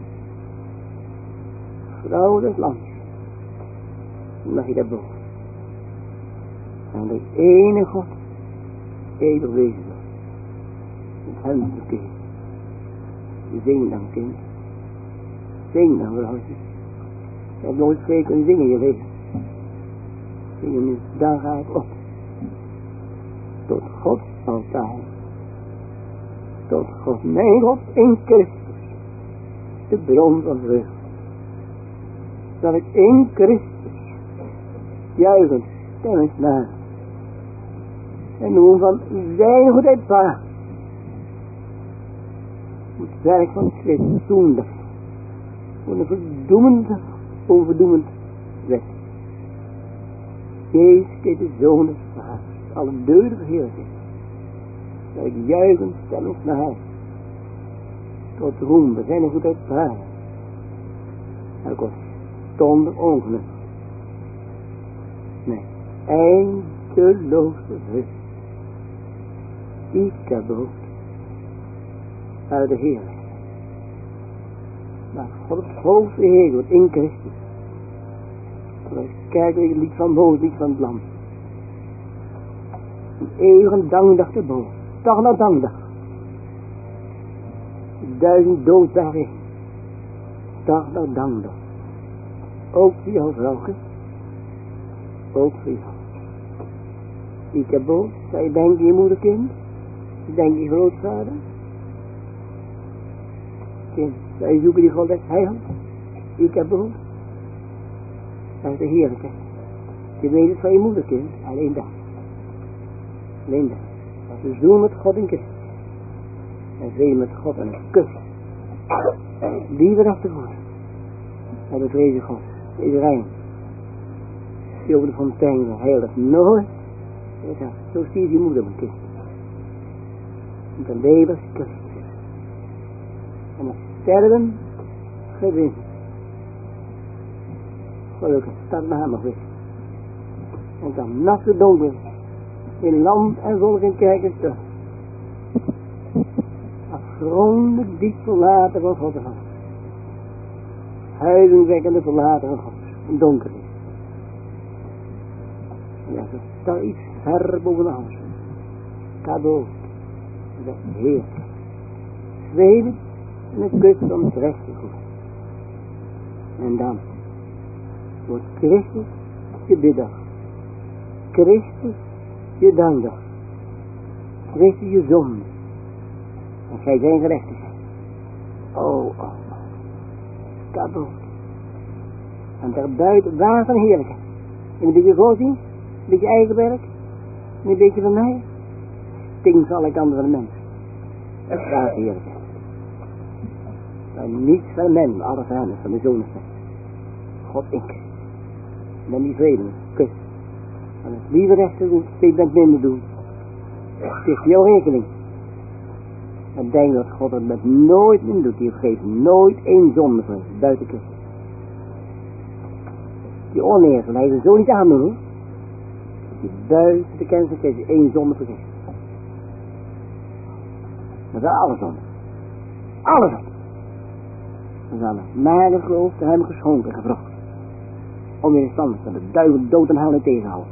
Speaker 2: Vrouw des lands. Mag je daarboven. En de ene God. Eeuwig wezen. Met hem verkeerd. Je zingt dan, kind. Zing dan, vrouwtjes. Je hebt nooit veel kunnen zingen in je leven. Zingen nu, dan ga ik op. Tot God altaar. Tot God, mijn God in Christus. De bron van vreugde. Dat ik in Christus juichend stemmens naar. En noem van zijn goedheid waar. Het werk van het schrift doen dat. Voor een verdoemend, onverdoemend wet. Jezus is de Zoon des Vaders. Alle deuren verheerlijk is. Dat ik juichend stemmens naar. Tot roem, we zijn een goedheid waar. En ik was zonder ongeluk. Nee, eindeloze rust. Ik heb behoefte uit de Heer. Maar God het hoofd Heer wordt in Christus. Dat kijk ik niet van boven, niet van het land. Een eeuwige dankdag te boven. Dag na dankdag. Duizend dooddagen. Dag na dankdag. Ook voor jou, vrouwke. Ook voor jou. Ik heb boos. Zij denken je moederkind. Denk je grootvader. Kind. Zij zoeken die God des heiland. Ik heb boos. Dat is de heerlijkheid. Je weet het van je moederkind. Alleen dat. Alleen dat. Dat is zoen met God in Christus. En vrede met God en een kus. Liever achtervoor. En de vrede God. Is rein. Die over de fontein heilig nooit. Ja, zo zie je je moeder mijn kind. Met een levens Christus. En het sterven gewin. Gelukkig, dat naam nog weer. En dan natte donker. In land en volk en kerk en stad. Afgrondig diep verlaten van God te gaan. Huizenwekkende verlaten van God. En donker is. En dat is daar iets ver boven alles. Cadeau. Dat is heerlijk. Zweven en een kus van het rechte goed. En dan wordt Christus je biddag. Christus Je dank dat. Christus je zonde. En gij zijn gerechtigheid. Oh, oh. Kaboot. En daarbuiten waar van heerlijkheid. En een beetje godsdienst. Een beetje eigen werk. En een beetje van mij. Ting zal ik andere mensen. Dat is waar heerlijkheid. Maar niets van men, alles van hem is van de zoon zijn. God ik. En dan die vrede, kus. En het lieve rechter doen, steeds dat minder doen. Het is jouw rekening. En denk dat God het met nooit min doet. Die vergeeft nooit één zonde voor buiten Christus. Die oneer, want hij is zo niet aan doen, hoor. Die buiten de kennis van Christus één zonde vergeeft. Maar dat is alle zonde. Alle zonde. Dan zal er maar het geloof te hem geschonken en gevrocht. Om in stand van de duivel dood en hel niet tegenhouden.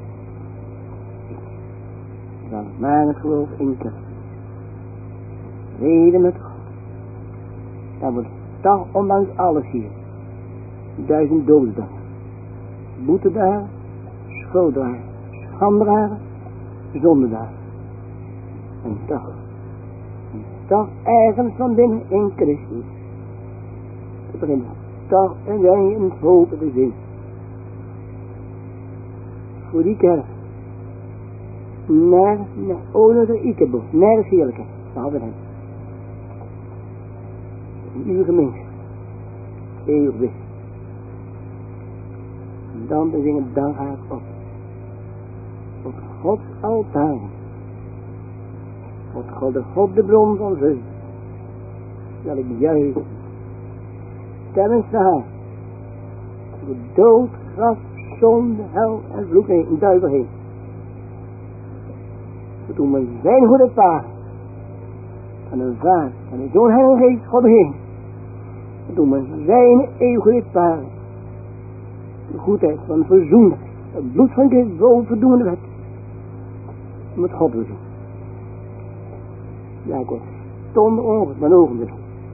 Speaker 2: Dan zal er maar het geloof in Christus. Reden met God. Dan wordt toch ondanks alles hier. Duizend doden daar. Boete daar. Schuld daar. Schande daar. Zonde daar. En toch. En toch ergens van binnen in Christus. Het begint toch en wij een hoop te zien. Voor die kerk. Nergens, nergens. Oh, naar de Ikebo. Nergens heerlijker. Behalve hem. In uw gemeenschap. Eeuwig wist. En dan te zingen, dan ga ik op. Op Gods altaar. Op God de God de bron van vreugde. Zal ik juichen. Stemmen haar. De dood, graf, zonde, hel en vloek heen. En duivel heen. Toen men zijn goede paard. Van een vader. En een zoon heilige geest. God heen. Toen men zijn eeuwige paard. De goedheid van verzoening. Het bloed van Christus boven verdoemende wet. Met God verzoen. Ja, ik was stonde ongeluk. Mijn ogenblik.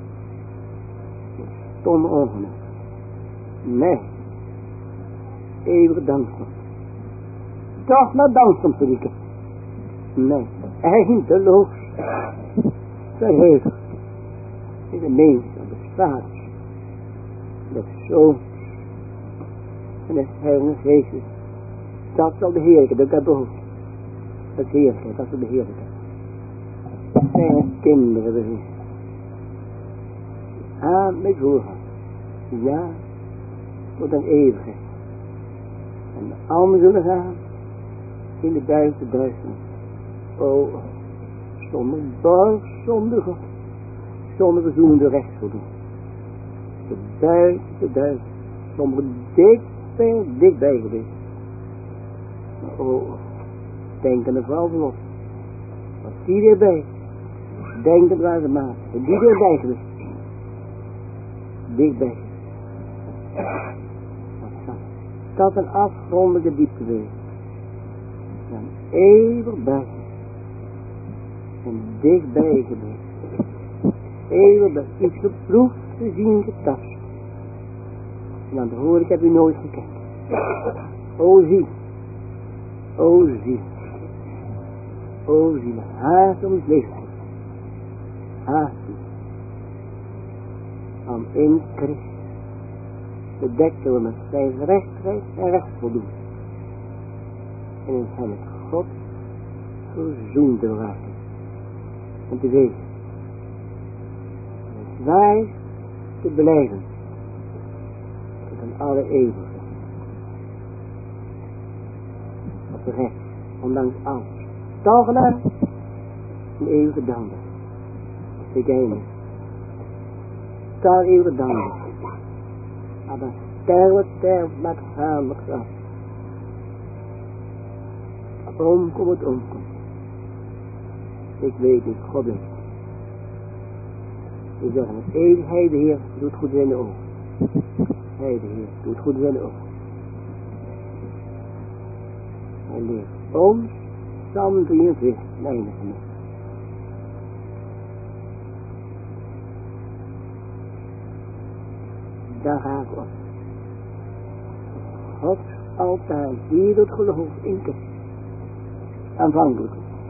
Speaker 2: Stonde ongeluk. Nee. Eeuwige dank. Toch maar dank van verdieken. Nee. Eindeloos. Verheugd. In de mensen, de vaders. De zoons. En de heilige geest. Dat zal de heerlijkheid, dat ik heb behoefte. Dat is heerlijkheid, dat is de heerlijkheid. Zijn kinderen bezien. Aan met voorgaan. Ja, tot een eeuwigheid. En de anderen zullen gaan in de duister duisternis. O, zonder borg, zonder God. Zonder verzoenende rechtsvoldoen. De duister duister. Zonder dik bij, dik bij geweest. Maar o, denk aan de vrouw van ons. Was die erbij? Denk dat waar ze maken. En die erbij geweest. Dichtbij. Dat een afgrondelijke diepte wezen. Dan eeuwig buiten. En dichtbij geweest. Eeuwig bij. Iets geproefd, gezien, getast. En dan te horen, ik heb u nooit gekend. O zie. O zie. O zie. Haast om het leven. Haast. Om in Christus bedekt door met zijn gerechtigheid en rechtsvoldoen. En in hem met God verzoend te raken. En te weten. En het wijs te blijven. Tot aan alle eeuwigheid. Op de recht, ondanks alles. Toch naar een eeuwige dank. Ik heen. Daar eeuwige dank. Maar dan sterven, sterven, laat gaan, met graf. Omkom het omkom. Ik weet niet, God weet. We zeggen het eeuwig, hij de Heer doet goed in de ogen. Hij de Heer doet goed in de ogen. Hij leert ons, Psalm drieënveertig, eindigen met. Daar ga ik op. Gods altaar, hier doet geloof in Christus. aanvankelijk.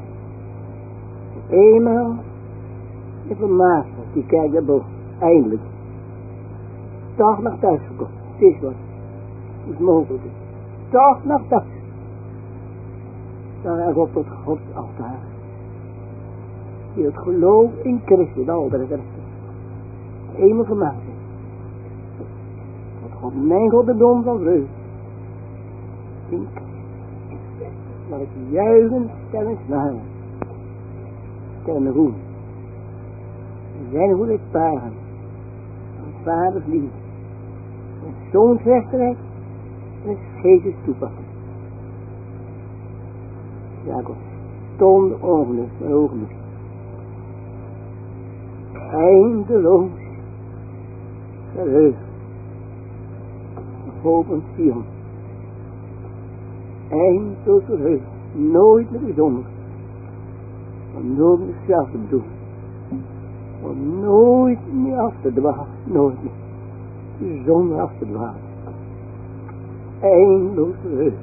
Speaker 2: Eenmaal is een maas, die kijkt naar boven, eindelijk. Toch naar thuis gekomen. Het is wat. Het is mogelijk. Toch naar thuis. Dan hij op tot Gods altaar. Die het geloof in Christus, al de rechter. Eenmaal gemaakt is. Dat God mijn God de dom van vreugde. In Christus. Laat ik juichen, stemmen, snaren. Stemmen roem. Zijn goede paren. Vaders liefde. En zoons rechterheid. En Jezus toepassing. Jacob stond ongeluk en ogenblik. Eindeloos verheugd. Hoop en Sion. Eindeloos verheugd. Nooit meer bijzonder. Maar nooit meer zelf te bedoelen. Om nooit meer af te dwalen. Nooit meer. Zonder af te dwalen. Eindeloos verheugd.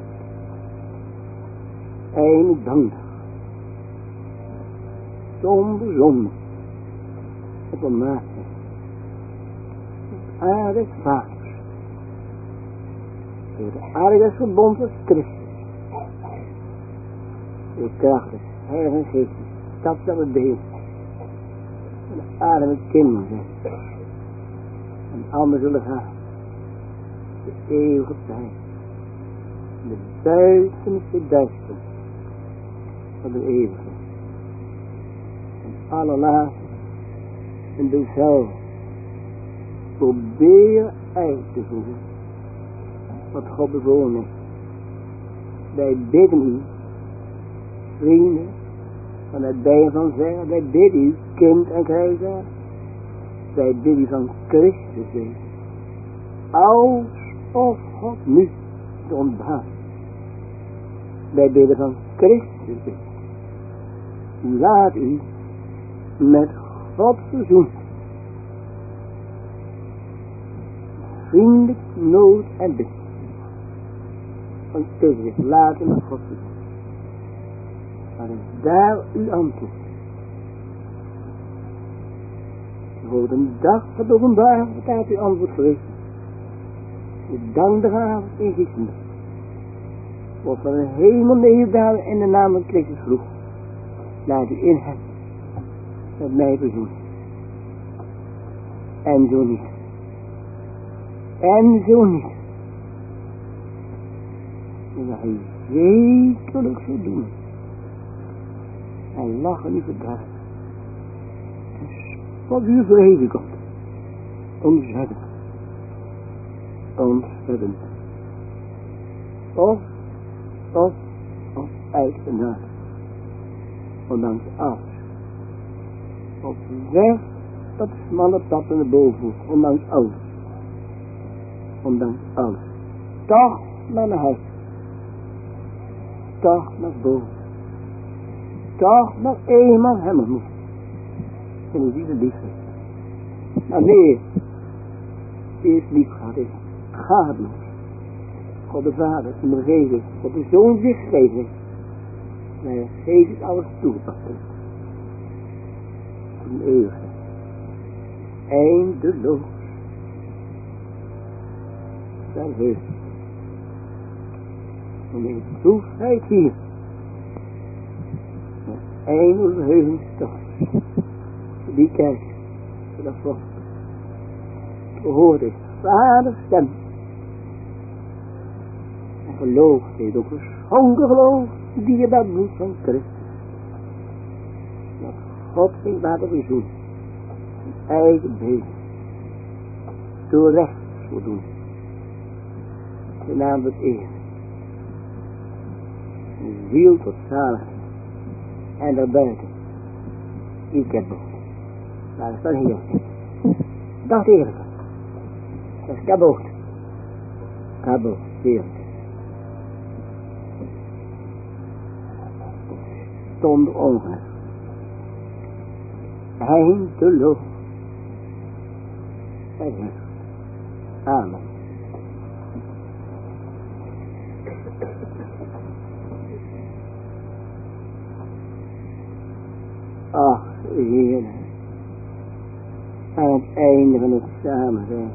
Speaker 2: Eindelijk dankbaar. Zonder zonde. Op een maat. Het aarde vaders. Door de aarde verbond met Christus. Door kracht des Heilige Geest. Dat zal het beheer. En de aarde met kinderen zijn. En anderen zullen gaan. De eeuwige tijd. De buitenste duister. Van de eeuwige. En allerlaatste. En dezelfde. Probeer uit te voeren. Wat God bevolen heeft. Wij bidden u. Vrienden. Van het bijen van zeggen. Wij bidden u. Kind en krijger. Wij bidden u van Christus weten. Alsof God nu de ontbaat. Wij bidden van Christus weten. Laat u met God verzoenen. Vriendelijk nood en bid. Want tegen zich laten met God verzoenen. Maar is daar uw antwoord. Voor een dag van de openbaring betaalt uw antwoord geweest. De dankbare in Giesende. Wordt van de hemel neerdalen in de naam van Christus vroeg. Laat u in hem met mij verzoenen. En zo niet. En zo niet. En dat hij zekerlijk zou doen. En lachen niet verdragen. Wat u vrezen komt. Ontzettend. Ontzettend. Of, of, of uit de naam. Ondanks alles. Op weg dat smalle pad naar boven. Ondanks alles. Ondanks alles. Toch naar de huis. Toch naar boven. Toch nog eenmaal hem moet. En hoe ziet het liefde. Maar nee. Eerst lief gaat is. Gadeloos. God de Vader, die me gegeven. God de Zoon zich gegeven. Maar Jezus alles toegepast heeft. Een eeuwige. Eindeloos. Daar heus. En in proefheid hier. Eindeloos heugenstof. Die kijkt. Dat volgt. Gehoord is. Vader stem. En geloof heeft ook geschonken geloof. Die je dat bloed van Christus. Dat God zich laten verzoenen. Zijn eigen been. Door rechts voldoen. Zijn naam wordt eer. Zijn ziel tot zaligheid. En daarbuiten. Ik heb het. Daar is dan hier. Dat eerlijk. Dat is kaboot. Kaboot. Eerlijk. Stond ongeluk. Eindeloos. Amen. Heer. Aan het einde van het samen zijn.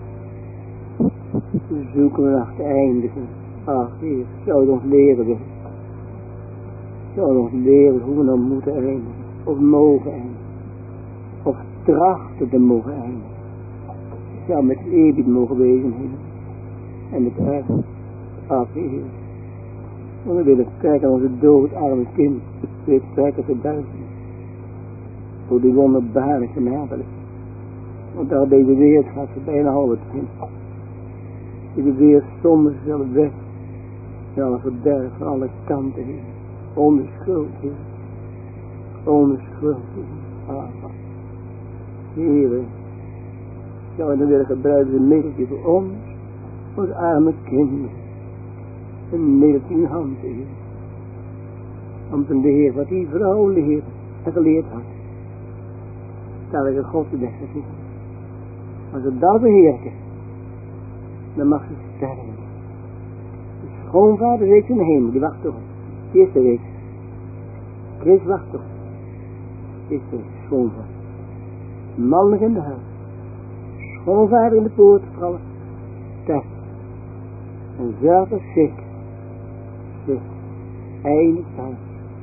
Speaker 2: Zoeken we naar het eindigen. Ach Heer, zou ons leren weer. Zou ons leren hoe we nou moeten eindigen. Of mogen eindigen. Of trachten te mogen eindigen. Zou met eerbied mogen wezen, Heer. En het erg. Ach Heer. Want we willen kijken naar onze doodarme kind. Weer trekken te duizend. Voor die wonderbare genade. Want daar deze wereld gaat ze bijna halve begin. Die wereld zonder zichzelf weg. Ja, alle verderf van alle kanten, Heer. Onbeschuld, Heer. Onbeschuld, Heer. Ah, Heer. Zou je dan willen gebruiken een middeltje voor ons, voor de arme kinderen. Een middeltje in hand, Heer. Om te leren wat die vrouw leert en geleerd had. Stel ik een God te denken, Heer. Als ze dat beheerken, dan mag ze sterven. De schoonvader weet in de hemel, die wacht toch. Die is de week. Christus wacht toch. Die is de schoonvader. Mannelijk in de huis. Schoonvader in de poort vallen. Thuis. En zelf is ziek. Ziek. Eindelijk thuis.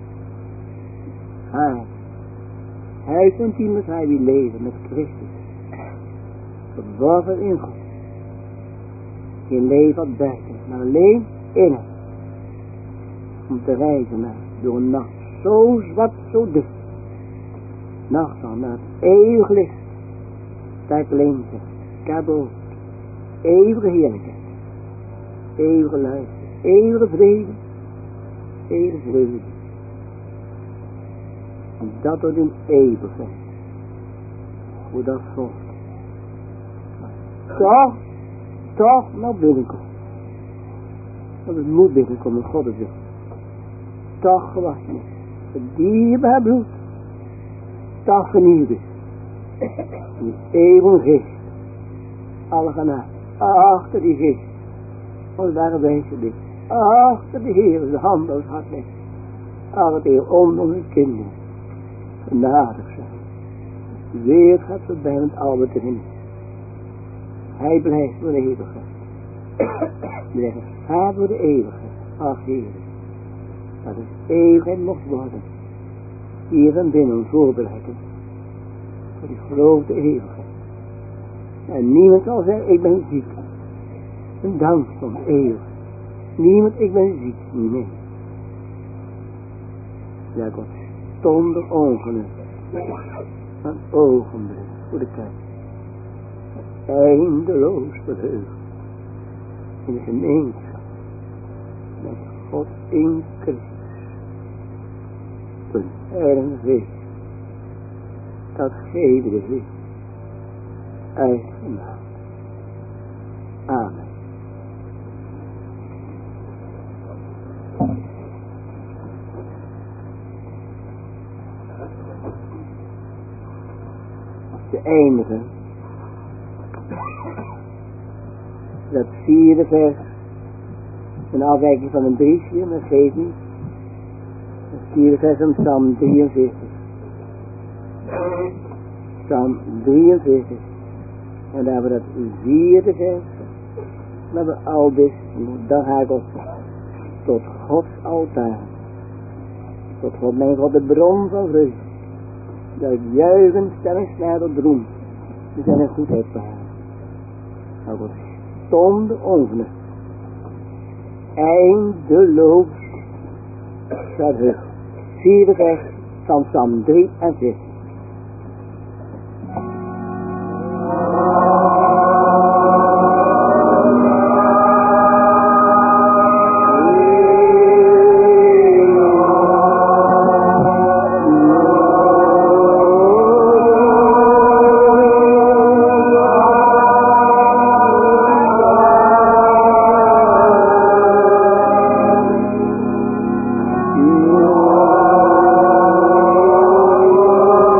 Speaker 2: Haar. Huis en team is hij die leven met Christus. Verborgen in God. Geen leven wat buiten, maar alleen in hem. Om te reizen naar, door een nacht zo zwart, zo dicht. Nacht van naar het eeuwig licht. Sterk leemte, kaboot, eeuwige heerlijkheid. Eeuwige luister, eeuwige vrede, eeuwige vrede. En dat wordt in eeuwigheid. Hoe dat volgt. Toch, toch naar binnenkomen. Dat het moet binnenkomen, God is het. Toch gewacht niet. Het dierbaar bloed. Toch geniet is. Die eeuwige geest. Alle genade. Achter die geest. Want daar wijzen dit. Achter de Heer de hand als hart legt. Al het eeuw onder hun kinderen. Genadig zijn. Weer gaat voorbij met al wat erin is. Hij blijft voor de eeuwigheid. Blijft gaat voor de eeuwigheid. Ach Heer. Dat het eeuwigheid mocht worden. Hier en binnen voorbereiden. Voor die grote eeuwigheid. En niemand zal zeggen, ik ben ziek. Een dank van eeuwig. Niemand, ik ben ziek. Nee. Ja, God, zonder ongeluk. Een ogenblik voor de tijd. Eindeloos verheugd. In de gemeenschap. Met God in Christus. Een heilige geest. Dat geeft de Heer. Uit genade. Amen. Te eindigen. Dat vierde vers. Een afwijking van een briefje, maar geeft niet. Het vierde vers van Psalm drieënveertig. Psalm drieënveertig. En daar hebben we dat vierde vers. Maar we al dit, dan ga ik op. Tot Gods altaar. Tot God, mijn God, de bron van vreugde. Dat juichen, stelling, snaar op roem. We zijn een goedheid behaald. Nou God, zonder ongeluk. Eindeloos verheugd. Vierde vers van Psalm drieënveertig.
Speaker 3: Oh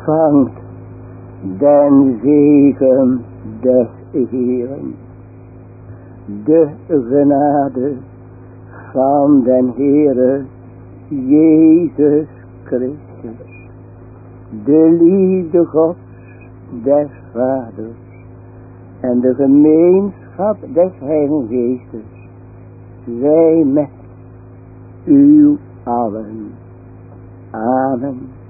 Speaker 2: ontvangt den zegen des Heeren, de genade van den Heere Jezus Christus, de liefde Gods des Vaders en de gemeenschap des Heiligen Geestes, zij met u allen. Amen.